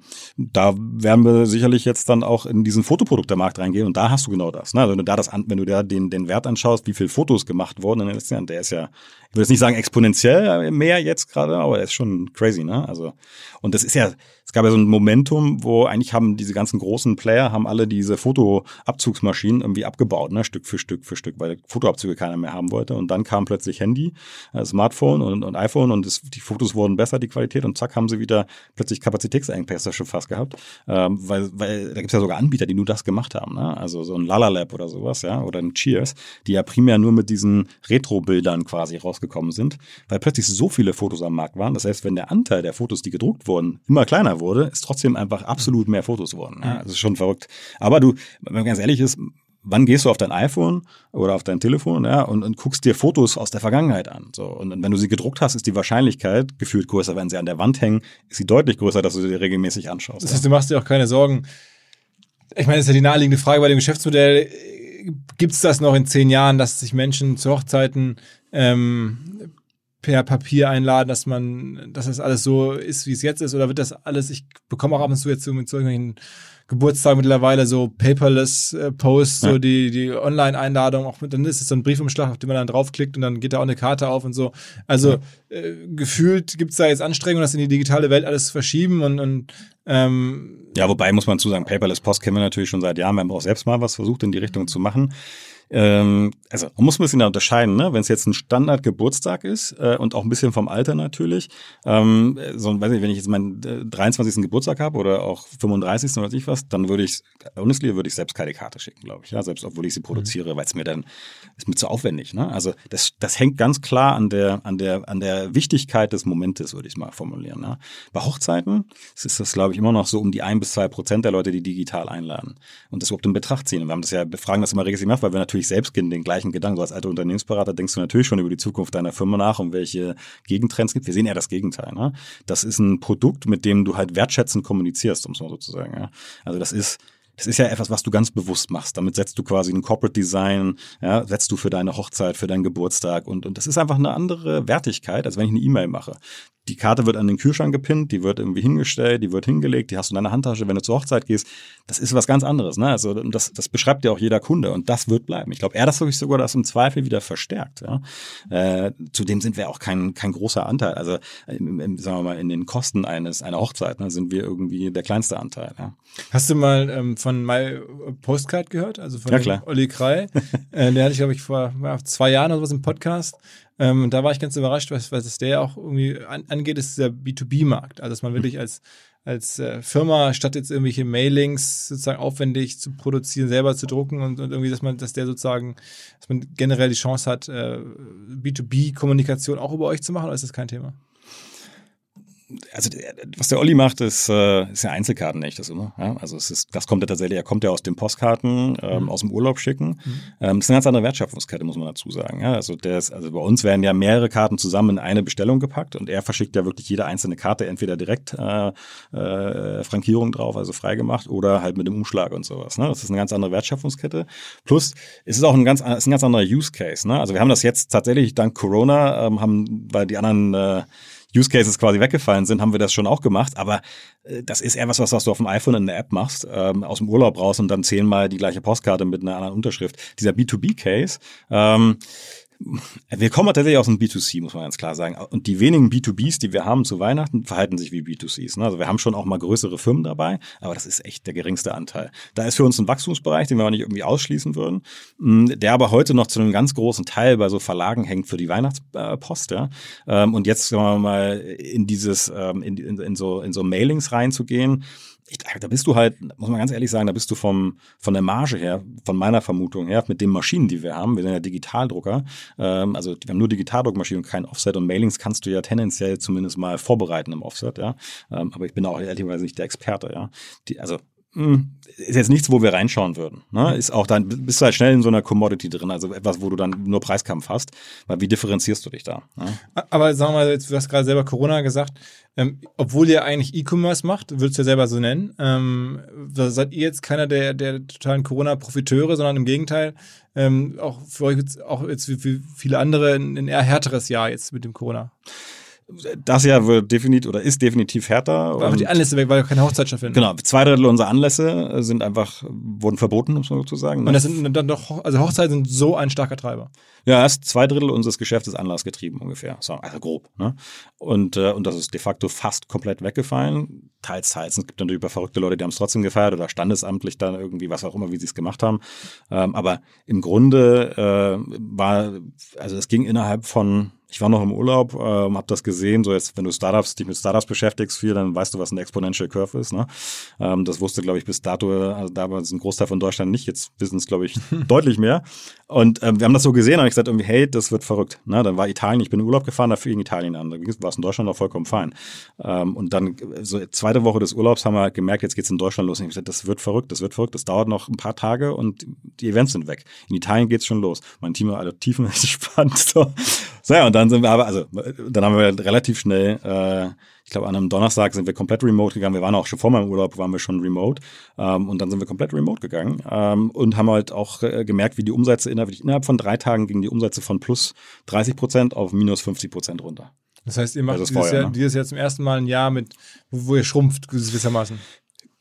B: da werden wir sicherlich jetzt dann auch in diesen Fotoproduktemarkt reingehen und da hast du genau das. Ne? Also wenn du da den Wert anschaust, wie viele Fotos gemacht wurden in den letzten Jahren, der ist ja, ich würde jetzt nicht sagen exponentiell mehr jetzt gerade, aber der ist schon crazy, ne? Also und das ist ja, es gab ja so ein Momentum, wo eigentlich haben diese ganzen großen Player haben alle diese Fotoabzugsmaschinen irgendwie abgebaut, ne? Stück für Stück, weil Fotoabzüge keiner mehr haben wollte und dann kam plötzlich Handy, Smartphone und iPhone und die Fotos wurden besser, die Qualität und zack haben sie wieder plötzlich Kapazitätsengpässe schon fast gehabt, weil da gibt's ja sogar Anbieter, die nur das gemacht haben, ne? Also so ein Lalalab oder sowas, ja, oder ein Cheers, die ja primär nur mit diesen Retro-Bildern quasi rausgekommen sind, weil plötzlich so viele Fotos am Markt waren. Das heißt, wenn der Anteil der Fotos, die gedruckt wurden, immer kleiner wurde, ist trotzdem einfach absolut mehr Fotos wurden. Ja? Das ist schon verrückt. Aber wenn man ganz ehrlich ist, wann gehst du auf dein iPhone oder auf dein Telefon, ja, und guckst dir Fotos aus der Vergangenheit an? So, und wenn du sie gedruckt hast, ist die Wahrscheinlichkeit gefühlt größer. Wenn sie an der Wand hängen, ist sie deutlich größer, dass du sie regelmäßig anschaust.
A: Das heißt, du machst dir auch keine Sorgen. Ich meine, das ist ja die naheliegende Frage bei dem Geschäftsmodell. Gibt es das noch in 10 Jahren, dass sich Menschen zu Hochzeiten per Papier einladen, dass das alles so ist, wie es jetzt ist? Oder wird das alles, ich bekomme auch ab und zu jetzt so mit solchen Geburtstagen mittlerweile so paperless Posts, so die Online-Einladung, auch dann ist es so ein Briefumschlag, auf den man dann draufklickt und dann geht da auch eine Karte auf und so. Also gefühlt gibt es da jetzt Anstrengungen, das in die digitale Welt alles zu verschieben und
B: ja, wobei muss man zu sagen, paperless Post kennen wir natürlich schon seit Jahren. Wir haben auch selbst mal was versucht, in die Richtung zu machen. Also man muss ein bisschen da unterscheiden, ne? Wenn es jetzt ein Standard-Geburtstag ist und auch ein bisschen vom Alter natürlich, weiß nicht, wenn ich jetzt meinen 23. Geburtstag habe oder auch 35. oder was, dann würde ich selbst keine Karte schicken, glaube ich, ja, selbst obwohl ich sie produziere, weil es mir dann ist mir zu aufwendig, ne? Also das hängt ganz klar an der Wichtigkeit des Momentes, würde ich mal formulieren, ne? Bei Hochzeiten ist das, glaube ich, immer noch so um die 1-2% der Leute, die digital einladen und das überhaupt in Betracht ziehen. Und wir haben das ja befragen, das immer regelmäßig gemacht, weil wir natürlich selbst den gleichen Gedanken. So als alter Unternehmensberater denkst du natürlich schon über die Zukunft deiner Firma nach und welche Gegentrends gibt. Wir sehen eher das Gegenteil. Ne? Das ist ein Produkt, mit dem du halt wertschätzend kommunizierst, um es mal so zu sagen. Ja? Also das ist ja etwas, was du ganz bewusst machst. Damit setzt du quasi ein Corporate Design, ja, setzt du für deine Hochzeit, für deinen Geburtstag und das ist einfach eine andere Wertigkeit, als wenn ich eine E-Mail mache. Die Karte wird an den Kühlschrank gepinnt, die wird irgendwie hingestellt, die wird hingelegt, die hast du in deiner Handtasche, wenn du zur Hochzeit gehst. Das ist was ganz anderes, ne? Also das beschreibt ja auch jeder Kunde und das wird bleiben. Ich glaube, das wirklich sogar das im Zweifel wieder verstärkt. Ja? Zudem sind wir auch kein großer Anteil. Also sagen wir mal, in den Kosten einer Hochzeit, ne, sind wir irgendwie der kleinste Anteil. Ja?
A: Hast du mal von My Postcard gehört? Also von Olli Krei. Der hatte ich, glaube ich, vor 2 Jahren oder sowas im Podcast. Und da war ich ganz überrascht, was der ja auch irgendwie angeht, ist dieser B2B-Markt. Also dass man wirklich als Firma, statt jetzt irgendwelche Mailings sozusagen aufwendig zu produzieren, selber zu drucken und irgendwie, dass man generell die Chance hat, B2B-Kommunikation auch über euch zu machen, oder ist das kein Thema?
B: Also was der Olli macht, ist ja Einzelkarten, nicht das immer. Ja? Also das kommt ja tatsächlich, er kommt ja aus den Postkarten, aus dem Urlaub schicken. Das ist eine ganz andere Wertschöpfungskette, muss man dazu sagen. Ja? Also bei uns werden ja mehrere Karten zusammen in eine Bestellung gepackt und er verschickt ja wirklich jede einzelne Karte entweder direkt Frankierung drauf, also freigemacht, oder halt mit dem Umschlag und sowas. Ne? Das ist eine ganz andere Wertschöpfungskette. Plus es ist auch ein ganz anderer Use Case. Ne? Also wir haben das jetzt tatsächlich dank Corona, weil die anderen Use Cases quasi weggefallen sind, haben wir das schon auch gemacht, aber das ist eher was du auf dem iPhone in der App machst, aus dem Urlaub raus und dann 10-mal die gleiche Postkarte mit einer anderen Unterschrift. Dieser B2B-Case, wir kommen tatsächlich aus dem B2C, muss man ganz klar sagen. Und die wenigen B2Bs, die wir haben zu Weihnachten, verhalten sich wie B2Cs. Also wir haben schon auch mal größere Firmen dabei, aber das ist echt der geringste Anteil. Da ist für uns ein Wachstumsbereich, den wir auch nicht irgendwie ausschließen würden, der aber heute noch zu einem ganz großen Teil bei so Verlagen hängt für die Weihnachtspost. Ja? Und jetzt, sagen wir mal, in dieses, in so Mailings reinzugehen, da bist du halt, muss man ganz ehrlich sagen, da bist du von der Marge her, von meiner Vermutung her, mit den Maschinen, die wir haben, wir sind ja Digitaldrucker, also wir haben nur Digitaldruckmaschinen und kein Offset und Mailings kannst du ja tendenziell zumindest mal vorbereiten im Offset, ja, aber ich bin da auch ehrlicherweise nicht der Experte, ja, ist jetzt nichts, wo wir reinschauen würden. Ne? Ist auch dann, bist du halt schnell in so einer Commodity drin, also etwas, wo du dann nur Preiskampf hast, weil wie differenzierst du dich da? Ne?
A: Aber sagen wir mal, du hast gerade selber Corona gesagt, obwohl ihr eigentlich E-Commerce macht, würdest du ja selber so nennen, seid ihr jetzt keiner der totalen Corona-Profiteure, sondern im Gegenteil, auch für euch jetzt wie für viele andere ein eher härteres Jahr jetzt mit dem Corona.
B: Das Jahr ist definitiv härter.
A: Weil die Anlässe weg, weil keine Hochzeit stattfinden.
B: Genau, 2/3 unserer Anlässe wurden verboten, muss man sozusagen.
A: Und das sind dann doch, also Hochzeiten sind so ein starker Treiber.
B: Ja, erst 2/3 unseres Geschäfts ist anlassgetrieben ungefähr, also grob. Ne? Und das ist de facto fast komplett weggefallen. Teils. Es gibt natürlich ein paar verrückte Leute, die haben es trotzdem gefeiert oder standesamtlich dann irgendwie, was auch immer, wie sie es gemacht haben. Aber im Grunde es ging innerhalb von, ich war noch im Urlaub, habe das gesehen, so jetzt, wenn du dich mit Startups beschäftigst viel, dann weißt du, was eine Exponential Curve ist. Ne? Das wusste, glaube ich, bis dato, also damals ein Großteil von Deutschland nicht, jetzt wissen es, glaube ich, deutlich mehr. Und wir haben das so gesehen, habe ich gesagt, irgendwie, hey, das wird verrückt. Ne? Dann war Italien, ich bin in Urlaub gefahren, da fing Italien an. Da war es in Deutschland noch vollkommen fein. Und dann, so zweite Woche des Urlaubs haben wir gemerkt, jetzt geht's in Deutschland los. Und ich habe gesagt, das wird verrückt, das dauert noch ein paar Tage und die Events sind weg. In Italien geht's schon los. Mein Team war alle tiefenentspannt. So ja, und dann sind wir dann haben wir relativ schnell, ich glaube an einem Donnerstag sind wir komplett remote gegangen. Wir waren auch schon vor meinem Urlaub, waren wir schon remote. Und dann sind wir komplett remote gegangen und haben halt auch gemerkt, wie die Umsätze innerhalb von 3 Tagen gingen die Umsätze von plus 30% auf minus 50% runter.
A: Das heißt, ihr macht dieses Jahr zum ersten Mal ein Jahr wo ihr schrumpft gewissermaßen.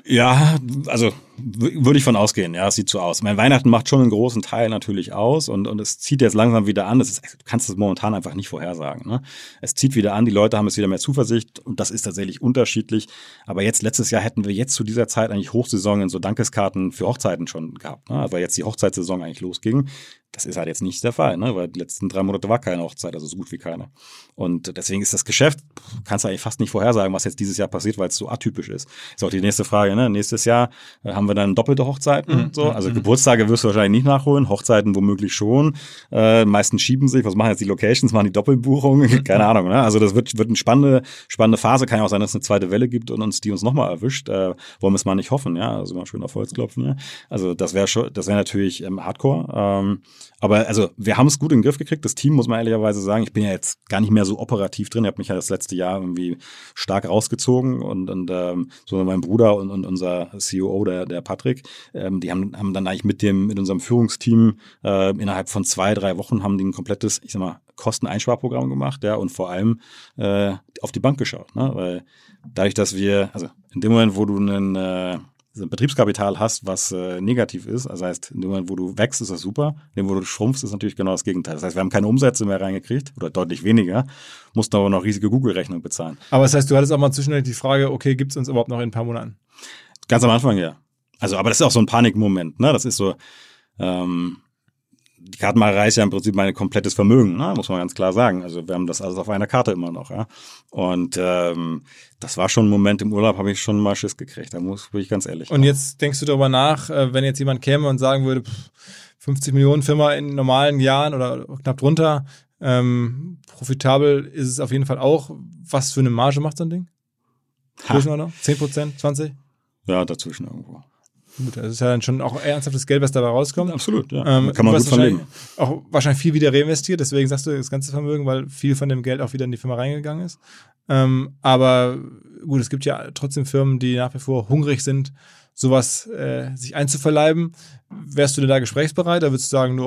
B: Ja, also würde ich von ausgehen, ja, es sieht so aus. Mein Weihnachten macht schon einen großen Teil natürlich aus und es zieht jetzt langsam wieder an. Du kannst es momentan einfach nicht vorhersagen. Ne? Es zieht wieder an, die Leute haben jetzt wieder mehr Zuversicht und das ist tatsächlich unterschiedlich. Aber letztes Jahr hätten wir jetzt zu dieser Zeit eigentlich Hochsaison in so Dankeskarten für Hochzeiten schon gehabt, ne? Weil jetzt die Hochzeitssaison eigentlich losging. Das ist halt jetzt nicht der Fall, ne? Weil die letzten 3 Monate war keine Hochzeit, also so gut wie keine. Und deswegen ist das Geschäft, kannst du eigentlich fast nicht vorhersagen, was jetzt dieses Jahr passiert, weil es so atypisch ist. Ist auch die nächste Frage, ne? Nächstes Jahr haben wir dann doppelte Hochzeiten. So. Also Geburtstage wirst du wahrscheinlich nicht nachholen, Hochzeiten womöglich schon. Meisten schieben sich, was machen jetzt die Locations, machen die Doppelbuchungen? Keine Ahnung, ne? Also das wird eine spannende Phase. Kann ja auch sein, dass es eine zweite Welle gibt und uns nochmal erwischt. Wollen wir es mal nicht hoffen, ja? Also mal schön auf Holz klopfen, ja? Also das wäre natürlich Hardcore. Aber also wir haben es gut in den Griff gekriegt. Das Team, muss man ehrlicherweise sagen, ich bin ja jetzt gar nicht mehr so operativ drin. Ich habe mich ja das letzte Jahr irgendwie stark rausgezogen und so mein Bruder und unser CEO, der Patrick, die haben dann eigentlich mit unserem Führungsteam innerhalb von 2-3 Wochen haben die ein komplettes, ich sag mal, Kosteneinsparprogramm gemacht, ja, und vor allem auf die Bank geschaut, ne? Weil dadurch, dass wir, also in dem Moment, wo du ein Betriebskapital hast, was negativ ist, also heißt, in dem Moment, wo du wächst, ist das super, in dem Moment, wo du schrumpfst, ist natürlich genau das Gegenteil. Das heißt, wir haben keine Umsätze mehr reingekriegt oder deutlich weniger, mussten aber noch riesige Google-Rechnung bezahlen.
A: Aber das heißt, du hattest auch mal zwischendurch die Frage, okay, gibt's uns überhaupt noch in ein paar Monaten?
B: Ganz am Anfang, ja. Also, aber das ist auch so ein Panikmoment, ne? Das ist so, die Kartenmacherei ist ja im Prinzip mein komplettes Vermögen, ne? Muss man ganz klar sagen. Also wir haben das alles auf einer Karte immer noch, ja. Und das war schon ein Moment im Urlaub, habe ich schon mal Schiss gekriegt. Da bin ich ganz ehrlich.
A: Und jetzt denkst du darüber nach, wenn jetzt jemand käme und sagen würde, 50 Millionen Firma in normalen Jahren oder knapp drunter, profitabel ist es auf jeden Fall auch. Was für eine Marge macht so ein Ding? 10%, 20%?
B: Ja, dazwischen irgendwo.
A: Gut, das ist ja dann schon auch ernsthaftes Geld, was dabei rauskommt.
B: Absolut, ja. Kann man gut von leben.
A: Auch wahrscheinlich viel wieder reinvestiert, deswegen sagst du das ganze Vermögen, weil viel von dem Geld auch wieder in die Firma reingegangen ist. Aber gut, es gibt ja trotzdem Firmen, die nach wie vor hungrig sind, sowas sich einzuverleiben. Wärst du denn da gesprächsbereit? Da würdest du sagen,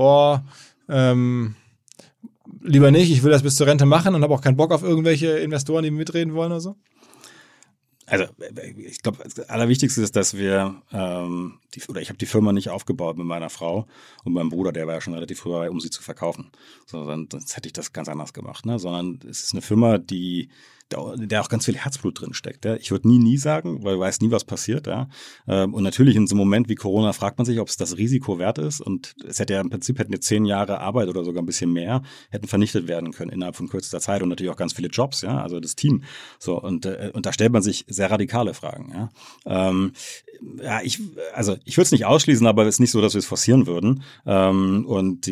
A: lieber nicht, ich will das bis zur Rente machen und habe auch keinen Bock auf irgendwelche Investoren, die mitreden wollen oder so?
B: Also ich glaube, das Allerwichtigste ist, dass wir, ich habe die Firma nicht aufgebaut mit meiner Frau und meinem Bruder, der war ja schon relativ früh dabei, um sie zu verkaufen. Sonst hätte ich das ganz anders gemacht, ne? Sondern es ist eine Firma, der auch ganz viel Herzblut drin steckt. Ja? Ich würde nie sagen, weil du weißt nie, was passiert. Ja? Und natürlich in so einem Moment wie Corona fragt man sich, ob es das Risiko wert ist. Und es hätte ja im Prinzip 10 Jahre Arbeit oder sogar ein bisschen mehr hätten vernichtet werden können innerhalb von kürzester Zeit und natürlich auch ganz viele Jobs, ja, also das Team. So und da stellt man sich sehr radikale Fragen. Ja? Ich würde es nicht ausschließen, aber es ist nicht so, dass wir es forcieren würden. Und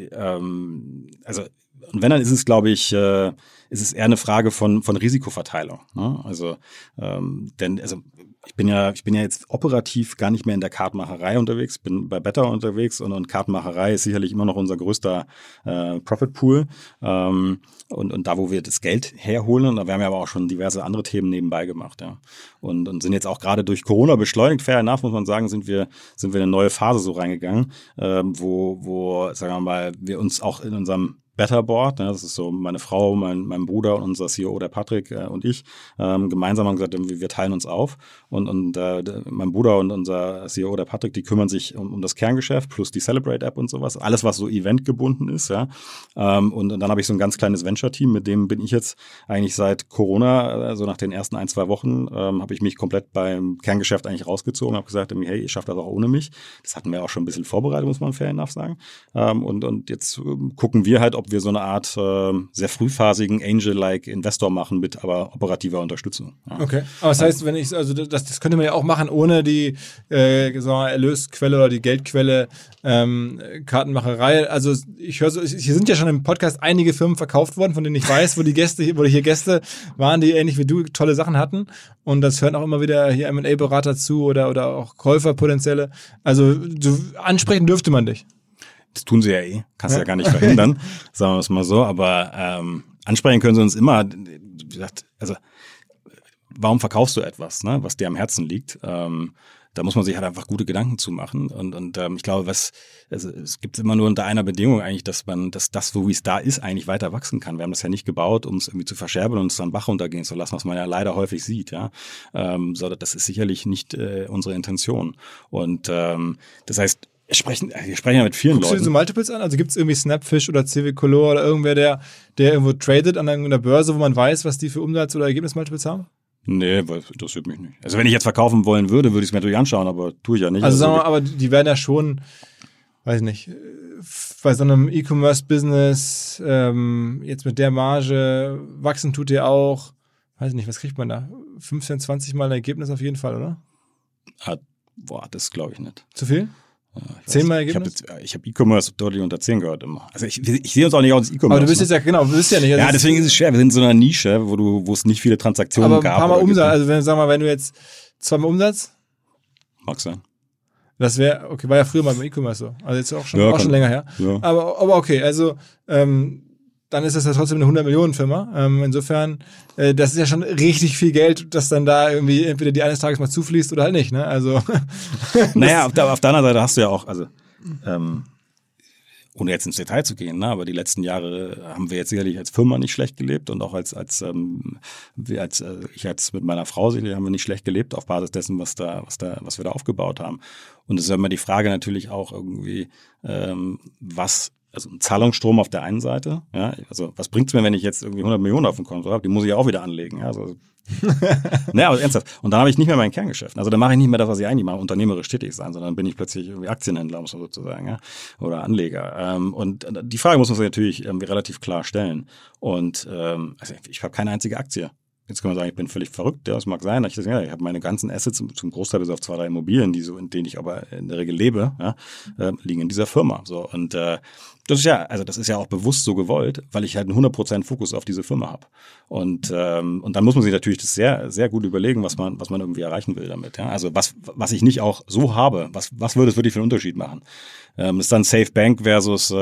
B: wenn, dann ist es, glaube ich, ist es eher eine Frage von Risikoverteilung. Ne? Ich bin ja jetzt operativ gar nicht mehr in der Kartenmacherei unterwegs, bin bei Better unterwegs und Kartenmacherei ist sicherlich immer noch unser größter Profit Pool und da, wo wir das Geld herholen, und da haben wir aber auch schon diverse andere Themen nebenbei gemacht, ja. Und sind jetzt auch gerade durch Corona beschleunigt, fair enough, muss man sagen, sind wir in eine neue Phase so reingegangen, wo sagen wir mal, wir uns auch in unserem Better Board, das ist so meine Frau, mein Bruder und unser CEO, der Patrick und ich, gemeinsam haben gesagt, wir teilen uns auf und mein Bruder und unser CEO, der Patrick, die kümmern sich um das Kerngeschäft plus die Celebrate App und sowas, alles, was so eventgebunden ist, ja. Und dann habe ich so ein ganz kleines Venture-Team, mit dem bin ich jetzt eigentlich seit Corona, also nach den ersten 1-2 Wochen, habe ich mich komplett beim Kerngeschäft eigentlich rausgezogen, habe gesagt, hey, ihr schafft das auch ohne mich. Das hatten wir auch schon ein bisschen vorbereitet, muss man fair enough sagen. Und jetzt gucken wir halt, ob wir so eine Art sehr frühphasigen Angel-like Investor machen mit aber operativer Unterstützung. Ja.
A: Okay, aber das heißt, das könnte man ja auch machen, ohne die Erlösquelle oder die Geldquelle Kartenmacherei. Also ich höre so, hier sind ja schon im Podcast einige Firmen verkauft worden, von denen ich weiß, wo hier Gäste waren, die ähnlich wie du tolle Sachen hatten. Und das hören auch immer wieder hier M&A-Berater zu oder auch Käufer potenzielle. Also ansprechen dürfte man dich.
B: Das tun sie ja eh, kannst ja gar nicht verhindern, sagen wir es mal so, aber ansprechen können sie uns immer. Wie gesagt, also warum verkaufst du etwas, ne, was dir am Herzen liegt? da muss man sich halt einfach gute Gedanken zu machen. Und ich glaube, es gibt immer nur unter einer Bedingung eigentlich, dass das, so wie es da ist, eigentlich weiter wachsen kann. Wir haben das ja nicht gebaut, um es irgendwie zu verscherbeln und es dann Bach runtergehen zu lassen, was man ja leider häufig sieht, ja. Sondern das ist sicherlich nicht unsere Intention. Und das heißt, wir sprechen ja mit vielen Leuten.
A: Guckst du diese Multiples an? Also gibt es irgendwie Snapfish oder Civicolor oder irgendwer, der irgendwo tradet an einer Börse, wo man weiß, was die für Umsatz- oder Ergebnis-Multiples haben?
B: Nee, weil das interessiert mich nicht. Also wenn ich jetzt verkaufen wollen würde, würde ich es mir natürlich anschauen, aber tue ich ja nicht.
A: Also sagen wir mal, aber die werden ja schon, weiß ich nicht, bei so einem E-Commerce-Business jetzt mit der Marge, wachsen tut ihr auch, weiß ich nicht, was kriegt man da? 15, 20 Mal ein Ergebnis auf jeden Fall, oder?
B: Das glaube ich nicht.
A: Zu viel? 10 Mal Ergebnis?
B: Ich habe E-Commerce deutlich unter 10 gehört immer. Also ich sehe uns auch nicht aus E-Commerce.
A: Aber du bist jetzt ja, genau, du bist ja nicht. Also
B: ja, deswegen ist es schwer. Wir sind in so einer Nische, wo es nicht viele Transaktionen gab.
A: Aber ein paar Mal Umsatz, also wenn du jetzt 2 Mal Umsatz?
B: Mag sein.
A: Das wäre, okay, war ja früher mal beim E-Commerce so. Also jetzt auch schon länger her.
B: Ja.
A: Aber okay, also dann ist das ja trotzdem eine 100-Millionen-Firma. Insofern, das ist ja schon richtig viel Geld, das dann da irgendwie entweder die eines Tages mal zufließt oder halt nicht. Ne? Also
B: naja, auf der anderen Seite hast du ja auch, also ohne jetzt ins Detail zu gehen, ne, aber die letzten Jahre haben wir jetzt sicherlich als Firma nicht schlecht gelebt und auch ich als mit meiner Frau sicherlich haben wir nicht schlecht gelebt auf Basis dessen, was wir da aufgebaut haben. Und es ist ja immer die Frage natürlich auch irgendwie, also ein Zahlungsstrom auf der einen Seite, ja, also was bringt's mir, wenn ich jetzt irgendwie 100 Millionen auf dem Konto habe, die muss ich ja auch wieder anlegen, ja, also naja, aber ernsthaft. Und dann habe ich nicht mehr mein Kerngeschäft. Also dann mache ich nicht mehr das, was ich eigentlich mache, unternehmerisch tätig sein, sondern bin ich plötzlich irgendwie Aktienhändler, muss man sozusagen, ja, oder Anleger. Und die Frage muss man sich natürlich relativ klar stellen. Und also ich habe keine einzige Aktie. Jetzt kann man sagen, ich bin völlig verrückt, ja, das mag sein. Ich habe meine ganzen Assets zum Großteil bis auf 2, 3 Immobilien, in denen ich aber in der Regel lebe, ja, liegen in dieser Firma. So. Und das ist ja auch bewusst so gewollt, weil ich halt einen 100% Fokus auf diese Firma habe. Und dann muss man sich natürlich das sehr, sehr gut überlegen, was man irgendwie erreichen will damit. Ja. Also was ich nicht auch so habe, was würde es wirklich für einen Unterschied machen? Das ist dann Safe Bank versus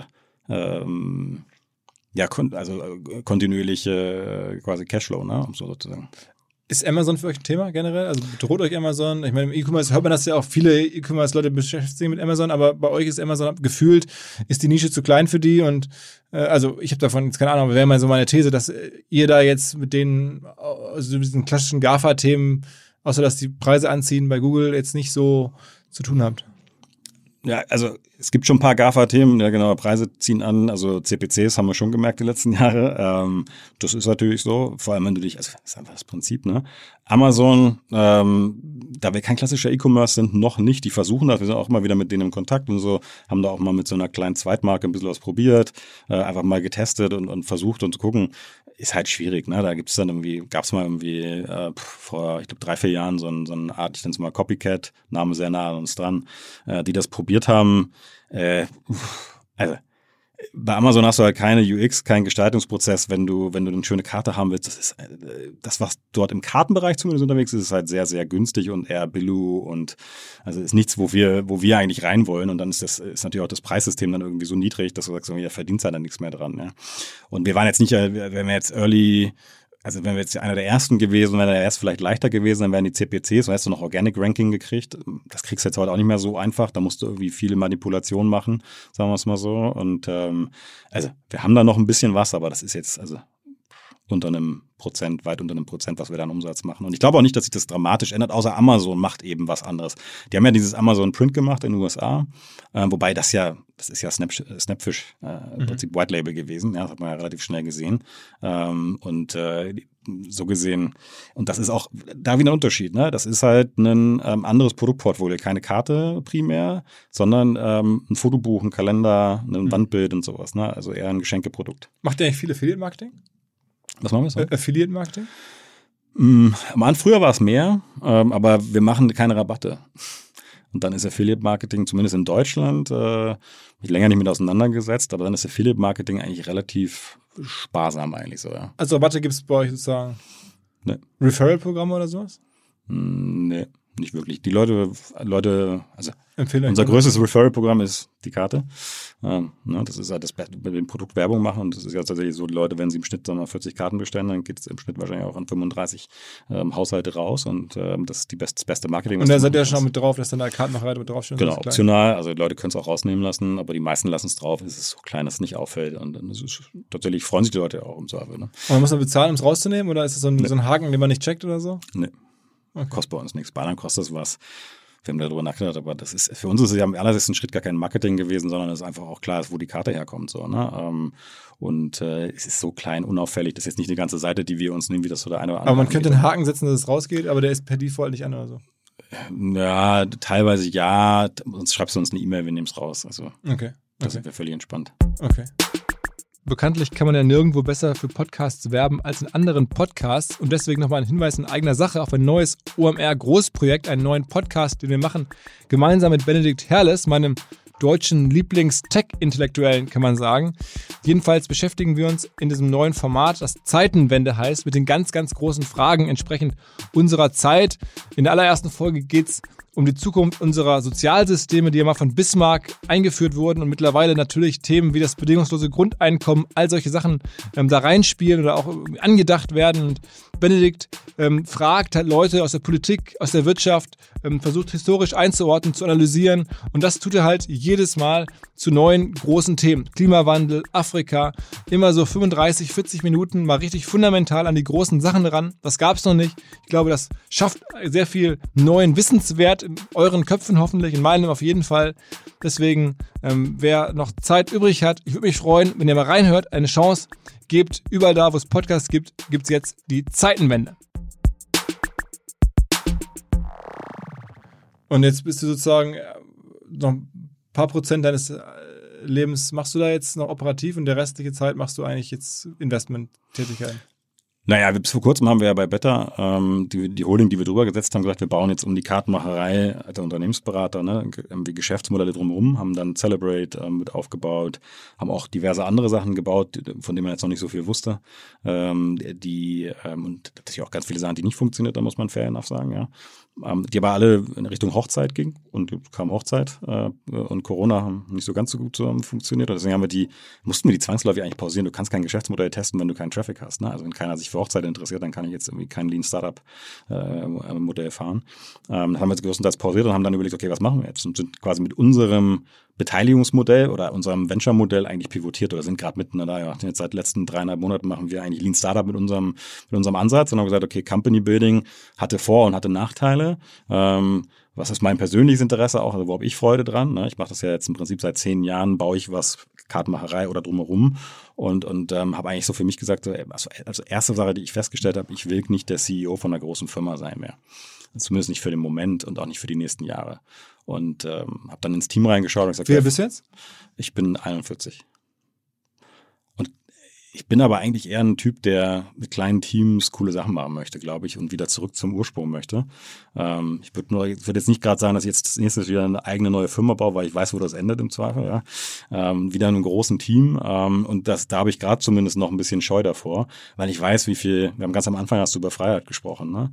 B: kontinuierliche quasi Cashflow, ne, um so sozusagen.
A: Ist Amazon für euch ein Thema generell? Also bedroht euch Amazon? Ich meine, im E-Commerce hört man das ja auch, viele E-Commerce-Leute beschäftigen sich mit Amazon, aber bei euch ist Amazon gefühlt, ist die Nische zu klein für die und also ich habe davon jetzt keine Ahnung, aber wäre mal so meine These, dass ihr da jetzt mit also diesen klassischen GAFA-Themen, außer dass die Preise anziehen bei Google, jetzt nicht so zu tun habt.
B: Ja, also es gibt schon ein paar GAFA-Themen, ja genau, Preise ziehen an, also CPCs haben wir schon gemerkt die letzten Jahre. Das ist natürlich so, vor allem wenn du dich, also das ist einfach das Prinzip, ne? Amazon, da wir kein klassischer E-Commerce sind, noch nicht, die versuchen das, wir sind auch immer wieder mit denen im Kontakt und so, haben da auch mal mit so einer kleinen Zweitmarke ein bisschen was probiert, einfach mal getestet und versucht und zu gucken, ist halt schwierig, ne? Da gab's mal irgendwie vor, ich glaube 3, 4 Jahren so eine Art, ich nenne es mal Copycat, Name sehr nah an uns dran, die das probiert haben. Also bei Amazon hast du halt keine UX, keinen Gestaltungsprozess, wenn du eine schöne Karte haben willst. Das ist das, was dort im Kartenbereich zumindest unterwegs ist, ist halt sehr, sehr günstig und eher billu und also ist nichts, wo wir eigentlich rein wollen. Und dann ist natürlich auch das Preissystem dann irgendwie so niedrig, dass du sagst, da verdient halt dann nichts mehr dran. Ja. Und wir waren jetzt nicht, wenn wir jetzt also wenn wir jetzt einer der ersten gewesen, wäre der erst vielleicht leichter gewesen, dann wären die CPCs, dann hättest du noch Organic Ranking gekriegt. Das kriegst du jetzt heute auch nicht mehr so einfach. Da musst du irgendwie viele Manipulationen machen, sagen wir es mal so. Und also wir haben da noch ein bisschen was, aber das ist jetzt also unter einem Prozent, weit unter einem Prozent, was wir da an Umsatz machen. Und ich glaube auch nicht, dass sich das dramatisch ändert, außer Amazon macht eben was anderes. Die haben ja dieses Amazon Print gemacht in den USA, wobei das ist ja Snapfish im Prinzip White Label gewesen, ja, das hat man ja relativ schnell gesehen. So gesehen, und das ist auch da wieder ein Unterschied, ne? Das ist halt ein anderes Produktportfolio, keine Karte primär, sondern ein Fotobuch, ein Kalender, ein Wandbild und sowas, ne? Also eher ein Geschenkeprodukt.
A: Macht ihr eigentlich viel Affiliate-Marketing?
B: Was machen wir so?
A: Affiliate-Marketing?
B: Früher war es mehr, aber wir machen keine Rabatte. Und dann ist Affiliate-Marketing, zumindest in Deutschland, mich länger nicht mit auseinandergesetzt, aber dann ist Affiliate-Marketing eigentlich relativ sparsam eigentlich so, ja.
A: Also Rabatte gibt es bei euch sozusagen?
B: Ne.
A: Referral-Programme oder sowas?
B: Nee, nicht wirklich. Die Leute, also
A: Empfehlung.
B: Unser größtes Referral-Programm ist die Karte. Das ist halt das Beste, bei dem Produkt Werbung machen. Und das ist ja tatsächlich so, die Leute, wenn sie im Schnitt 40 Karten bestellen, dann geht es im Schnitt wahrscheinlich auch an 35 Haushalte raus. Und das ist das beste Marketing.
A: Und da seid ihr schon mit drauf, dass dann da Kartenmacherei mit draufsteht?
B: Genau, optional. Also die Leute können es auch rausnehmen lassen, aber die meisten lassen es drauf. Es ist so klein, dass es nicht auffällt. Und das ist, tatsächlich freuen sich die Leute auch im Zweifel. Ne?
A: Und man muss man bezahlen, um es rauszunehmen? Oder ist es so ein Haken, den man nicht checkt oder so?
B: Nee. Okay. Kostet bei uns nichts. Bei anderen kostet es was. Wir haben darüber nachgedacht, aber das ist für uns ist es ja am allerersten Schritt gar kein Marketing gewesen, sondern es ist einfach auch klar, wo die Karte herkommt. So, ne? Und es ist so klein, unauffällig. Das ist jetzt nicht eine ganze Seite, die wir uns nehmen, wie das so der eine oder andere.
A: Aber man könnte einen Haken setzen, dass es rausgeht, aber der ist per Default nicht an oder so.
B: Ja, teilweise ja. Sonst schreibst du uns eine E-Mail, wir nehmen es raus. Also da sind wir völlig entspannt.
A: Okay. Bekanntlich kann man ja nirgendwo besser für Podcasts werben als in anderen Podcasts und deswegen nochmal ein Hinweis in eigener Sache auf ein neues OMR-Großprojekt, einen neuen Podcast, den wir machen, gemeinsam mit Benedikt Herles, meinem deutschen Lieblings-Tech-Intellektuellen, kann man sagen. Jedenfalls beschäftigen wir uns in diesem neuen Format, das Zeitenwende heißt, mit den ganz, ganz großen Fragen entsprechend unserer Zeit. In der allerersten Folge geht es um die Zukunft unserer Sozialsysteme, die ja mal von Bismarck eingeführt wurden und mittlerweile natürlich Themen wie das bedingungslose Grundeinkommen, all solche Sachen da reinspielen oder auch angedacht werden. Und Benedikt fragt halt Leute aus der Politik, aus der Wirtschaft, versucht historisch einzuordnen, zu analysieren und das tut er halt jedes Mal zu neuen großen Themen. Klimawandel, Afrika, immer so 35, 40 Minuten mal richtig fundamental an die großen Sachen ran. Das gab es noch nicht. Ich glaube, das schafft sehr viel neuen Wissenswert in euren Köpfen hoffentlich, in meinem auf jeden Fall. Deswegen, wer noch Zeit übrig hat, ich würde mich freuen, wenn ihr mal reinhört, eine Chance gebt. Überall da, wo es Podcasts gibt, gibt es jetzt die Zeitenwende. Und jetzt bist du sozusagen noch ein paar Prozent deines Lebens machst du da jetzt noch operativ und der restliche Zeit machst du eigentlich jetzt Investmenttätigkeiten.
B: Naja, bis vor kurzem haben wir ja bei Better die Holding, die wir drüber gesetzt haben, gesagt, wir bauen jetzt um die Kartenmacherei der Unternehmensberater, ne, irgendwie Geschäftsmodelle drumherum, haben dann Celebrate mit aufgebaut, haben auch diverse andere Sachen gebaut, von denen man jetzt noch nicht so viel wusste, und natürlich auch ganz viele Sachen, die nicht funktioniert, da muss man fair enough sagen, ja. Die aber alle in Richtung Hochzeit ging und kam Hochzeit und Corona haben nicht so ganz so gut funktioniert. Und deswegen mussten wir die zwangsläufig eigentlich pausieren. Du kannst kein Geschäftsmodell testen, wenn du keinen Traffic hast. Ne? Also wenn keiner sich für Hochzeit interessiert, dann kann ich jetzt irgendwie kein Lean Startup Modell fahren. Dann haben wir jetzt größtenteils pausiert und haben dann überlegt, okay, was machen wir jetzt? Und sind quasi mit unserem Beteiligungsmodell oder unserem Venture-Modell eigentlich pivotiert oder sind gerade mitten da. Ja, jetzt seit letzten 3,5 Monaten machen wir eigentlich Lean Startup mit unserem Ansatz und haben gesagt, okay, Company Building hatte Vor- und hatte Nachteile. Was ist mein persönliches Interesse auch, also wo habe ich Freude dran? Ne? Ich mache das ja jetzt im Prinzip seit 10 Jahren, baue ich was, Kartenmacherei oder drumherum und habe eigentlich so für mich gesagt, also erste Sache, die ich festgestellt habe, ich will nicht der CEO von einer großen Firma sein mehr. Zumindest nicht für den Moment und auch nicht für die nächsten Jahre. Und habe dann ins Team reingeschaut und gesagt,
A: wer bist du jetzt?
B: Ich bin 41. Und ich bin aber eigentlich eher ein Typ, der mit kleinen Teams coole Sachen machen möchte, glaube ich, und wieder zurück zum Ursprung möchte. Ich würde jetzt nicht gerade sagen, dass ich jetzt das nächste wieder eine eigene neue Firma baue, weil ich weiß, wo das endet im Zweifel. Ja. Wieder in einem großen Team. Und da habe ich gerade zumindest noch ein bisschen Scheu davor, weil ich weiß, wir haben ganz am Anfang hast du über Freiheit gesprochen, ne?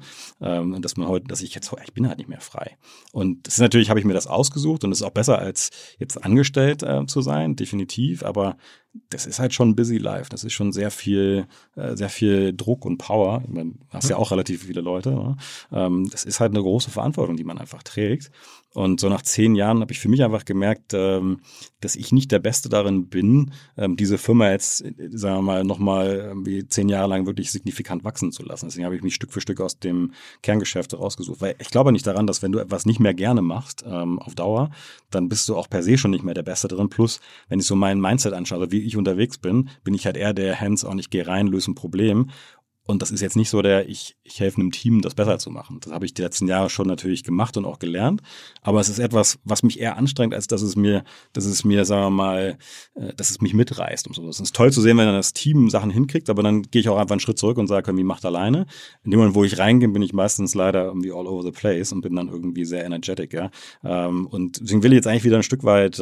B: Ich bin halt nicht mehr frei. Und das ist natürlich, habe ich mir das ausgesucht und das ist auch besser als jetzt angestellt zu sein, definitiv, aber das ist halt schon busy life. Das ist schon sehr viel Druck und Power. Ich meine, du hast ja auch relativ viele Leute. Ne? Das ist halt eine große Verantwortung, die man einfach trägt. Und so nach 10 Jahren habe ich für mich einfach gemerkt, dass ich nicht der Beste darin bin, diese Firma jetzt, sagen wir mal, nochmal irgendwie 10 Jahre lang wirklich signifikant wachsen zu lassen. Deswegen habe ich mich Stück für Stück aus dem Kerngeschäft rausgesucht. Weil ich glaube nicht daran, dass wenn du etwas nicht mehr gerne machst, auf Dauer, dann bist du auch per se schon nicht mehr der Beste drin. Plus, wenn ich so mein Mindset anschaue, also wie ich unterwegs bin ich halt eher der Hands-on, ich gehe rein, löse ein Problem. Und das ist jetzt nicht so ich helfe einem Team, das besser zu machen. Das habe ich die letzten Jahre schon natürlich gemacht und auch gelernt. Aber es ist etwas, was mich eher anstrengt, als dass es mir, sagen wir mal, dass es mich mitreißt und so. Es ist toll zu sehen, wenn dann das Team Sachen hinkriegt, aber dann gehe ich auch einfach einen Schritt zurück und sage, irgendwie macht alleine. In dem Moment, wo ich reingehe, bin ich meistens leider irgendwie all over the place und bin dann irgendwie sehr energetic, ja. Und deswegen will ich jetzt eigentlich wieder ein Stück weit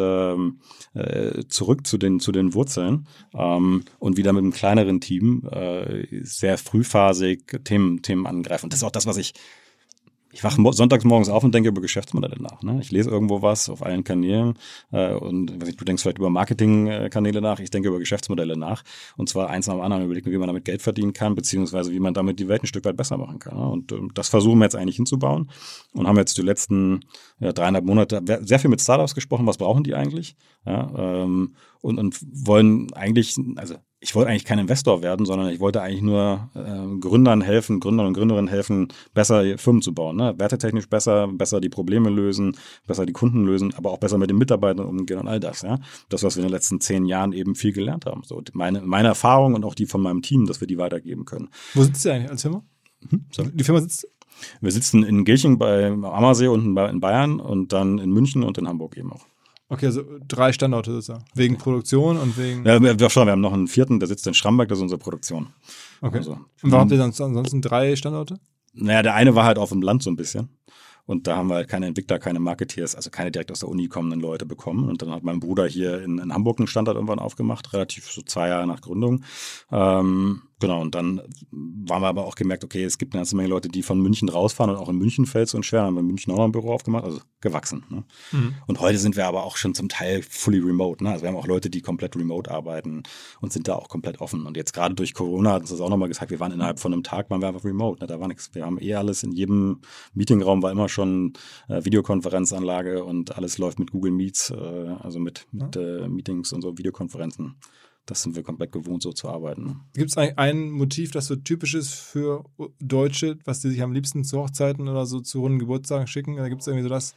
B: zurück zu den Wurzeln und wieder mit einem kleineren Team sehr frühphasig Themen angreifen. Und das ist auch das, was ich Ich wache sonntags morgens auf und denke über Geschäftsmodelle nach. Ne? Ich lese irgendwo was auf allen Kanälen und du denkst vielleicht über Marketingkanäle nach, ich denke über Geschäftsmodelle nach. Und zwar eins nach dem anderen, überlegen, wie man damit Geld verdienen kann, beziehungsweise wie man damit die Welt ein Stück weit besser machen kann. Ne? Und das versuchen wir jetzt eigentlich hinzubauen und haben jetzt die letzten 3,5 Monate sehr viel mit Startups gesprochen, was brauchen die eigentlich? Ja, und wollen eigentlich, also ich wollte eigentlich kein Investor werden, sondern ich wollte eigentlich nur Gründern und Gründerinnen helfen, besser Firmen zu bauen. Ne? Wertetechnisch besser die Probleme lösen, besser die Kunden lösen, aber auch besser mit den Mitarbeitern umgehen und all das. Ja? Das, was wir in den letzten 10 Jahren eben viel gelernt haben. So meine Erfahrung und auch die von meinem Team, dass wir die weitergeben können.
A: Wo sitzt ihr eigentlich als Firma? Die Firma sitzt?
B: Wir sitzen in Gelching am Ammersee unten in Bayern und dann in München und in Hamburg eben auch.
A: Okay, also 3 Standorte sozusagen. Wegen Produktion und wegen...
B: Ja, wir haben noch einen 4., der sitzt in Schramberg, das ist unsere Produktion.
A: Okay.
B: Also,
A: und warum habt ihr ansonsten 3 Standorte?
B: Naja, der eine war halt auf dem Land so ein bisschen. Und da haben wir halt keine Entwickler, keine Marketeers, also keine direkt aus der Uni kommenden Leute bekommen. Und dann hat mein Bruder hier in Hamburg einen Standort irgendwann aufgemacht, relativ so 2 Jahre nach Gründung. Genau, und dann waren wir aber auch gemerkt, okay, es gibt eine ganze Menge Leute, die von München rausfahren und auch in München fällt es uns schwer. Dann haben wir in München auch noch ein Büro aufgemacht, also gewachsen. Ne? Mhm. Und heute sind wir aber auch schon zum Teil fully remote. Ne? Also wir haben auch Leute, die komplett remote arbeiten und sind da auch komplett offen. Und jetzt gerade durch Corona hat uns das auch nochmal gesagt, wir waren innerhalb von einem Tag, waren wir einfach remote. Ne? Da war nichts. Wir haben alles in jedem Meetingraum war immer schon Videokonferenzanlage und alles läuft mit Google Meets, also mit Meetings und so Videokonferenzen. Das sind wir komplett gewohnt, so zu arbeiten.
A: Gibt es eigentlich ein Motiv, das so typisch ist für Deutsche, was die sich am liebsten zu Hochzeiten oder so zu runden Geburtstagen schicken? Oder gibt es irgendwie so das?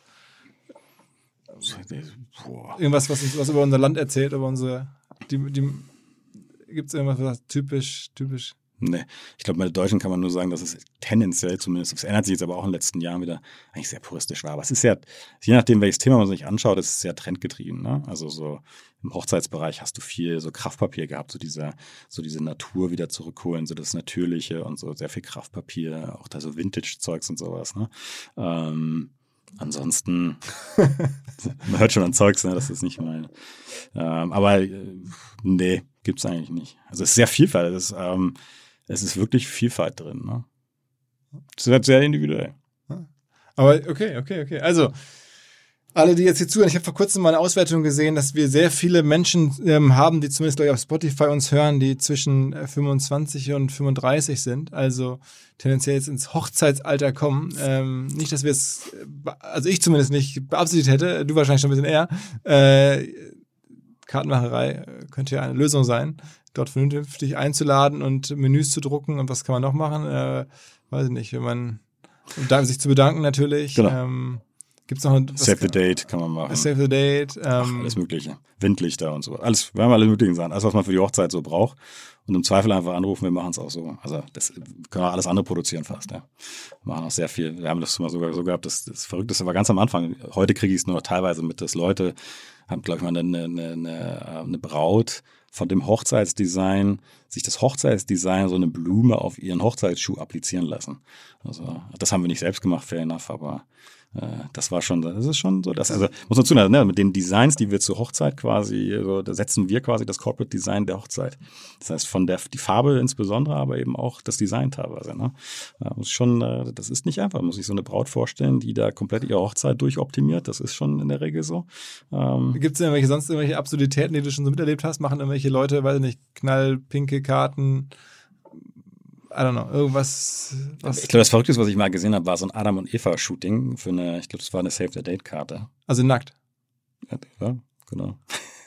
A: Irgendwas, was über unser Land erzählt, über unsere. Gibt es irgendwas, was typisch?
B: Nee, ich glaube, bei den Deutschen kann man nur sagen, dass es tendenziell zumindest, es ändert sich jetzt aber auch in den letzten Jahren wieder, eigentlich sehr puristisch war. Aber es ist ja, je nachdem, welches Thema man sich anschaut, ist es sehr trendgetrieben. Ne? Also so im Hochzeitsbereich hast du viel so Kraftpapier gehabt, so diese Natur wieder zurückholen, so das Natürliche und so sehr viel Kraftpapier, auch da so Vintage-Zeugs und sowas. Ne? Ansonsten, man hört schon an Zeugs, ne? Das ist nicht mein. Aber nee, gibt's eigentlich nicht. Also es ist sehr vielfältig. Es ist wirklich Vielfalt drin. Ne? Es ist halt sehr individuell.
A: Aber okay. Also, alle, die jetzt hier zuhören, ich habe vor kurzem mal eine Auswertung gesehen, dass wir sehr viele Menschen haben, die zumindest, glaube ich, auf Spotify uns hören, die zwischen 25 und 35 sind. Also tendenziell jetzt ins Hochzeitsalter kommen. Nicht, dass wir es, also ich zumindest nicht beabsichtigt hätte, du wahrscheinlich schon ein bisschen eher. Kartenmacherei könnte ja eine Lösung sein, dort vernünftig einzuladen und Menüs zu drucken. Und was kann man noch machen? Weiß ich nicht, sich zu bedanken natürlich.
B: Genau.
A: Gibt's noch
B: Save the Date kann man machen.
A: Save the Date.
B: Alles Mögliche. Windlichter und so. Wir haben alle möglichen Sachen. Alles, was man für die Hochzeit so braucht. Und im Zweifel einfach anrufen, wir machen es auch so. Also das können wir alles andere produzieren fast. Ja. Wir machen auch sehr viel. Wir haben das mal sogar so gehabt, das Verrückteste war ganz am Anfang. Heute kriege ich es nur teilweise mit, dass Leute haben, glaube ich mal, eine Braut von dem Hochzeitsdesign, sich das Hochzeitsdesign, so eine Blume auf ihren Hochzeitsschuh applizieren lassen. Also das haben wir nicht selbst gemacht, fair enough, aber das ist schon so, also muss man zuhören, ne, mit den Designs, die wir zur Hochzeit quasi, also, da setzen wir quasi das Corporate Design der Hochzeit. Das heißt, die Farbe insbesondere, aber eben auch das Design teilweise, ne. Das ist nicht einfach. Man muss sich so eine Braut vorstellen, die da komplett ihre Hochzeit durchoptimiert. Das ist schon in der Regel so.
A: Gibt es sonst irgendwelche Absurditäten, die du schon so miterlebt hast? Machen irgendwelche Leute, weiß ich nicht, knallpinke Karten? I don't know, irgendwas.
B: Ich glaube, das Verrückteste, was ich mal gesehen habe, war so ein Adam und Eva-Shooting ich glaube, das war eine Save-the-Date-Karte.
A: Also nackt?
B: Ja, genau.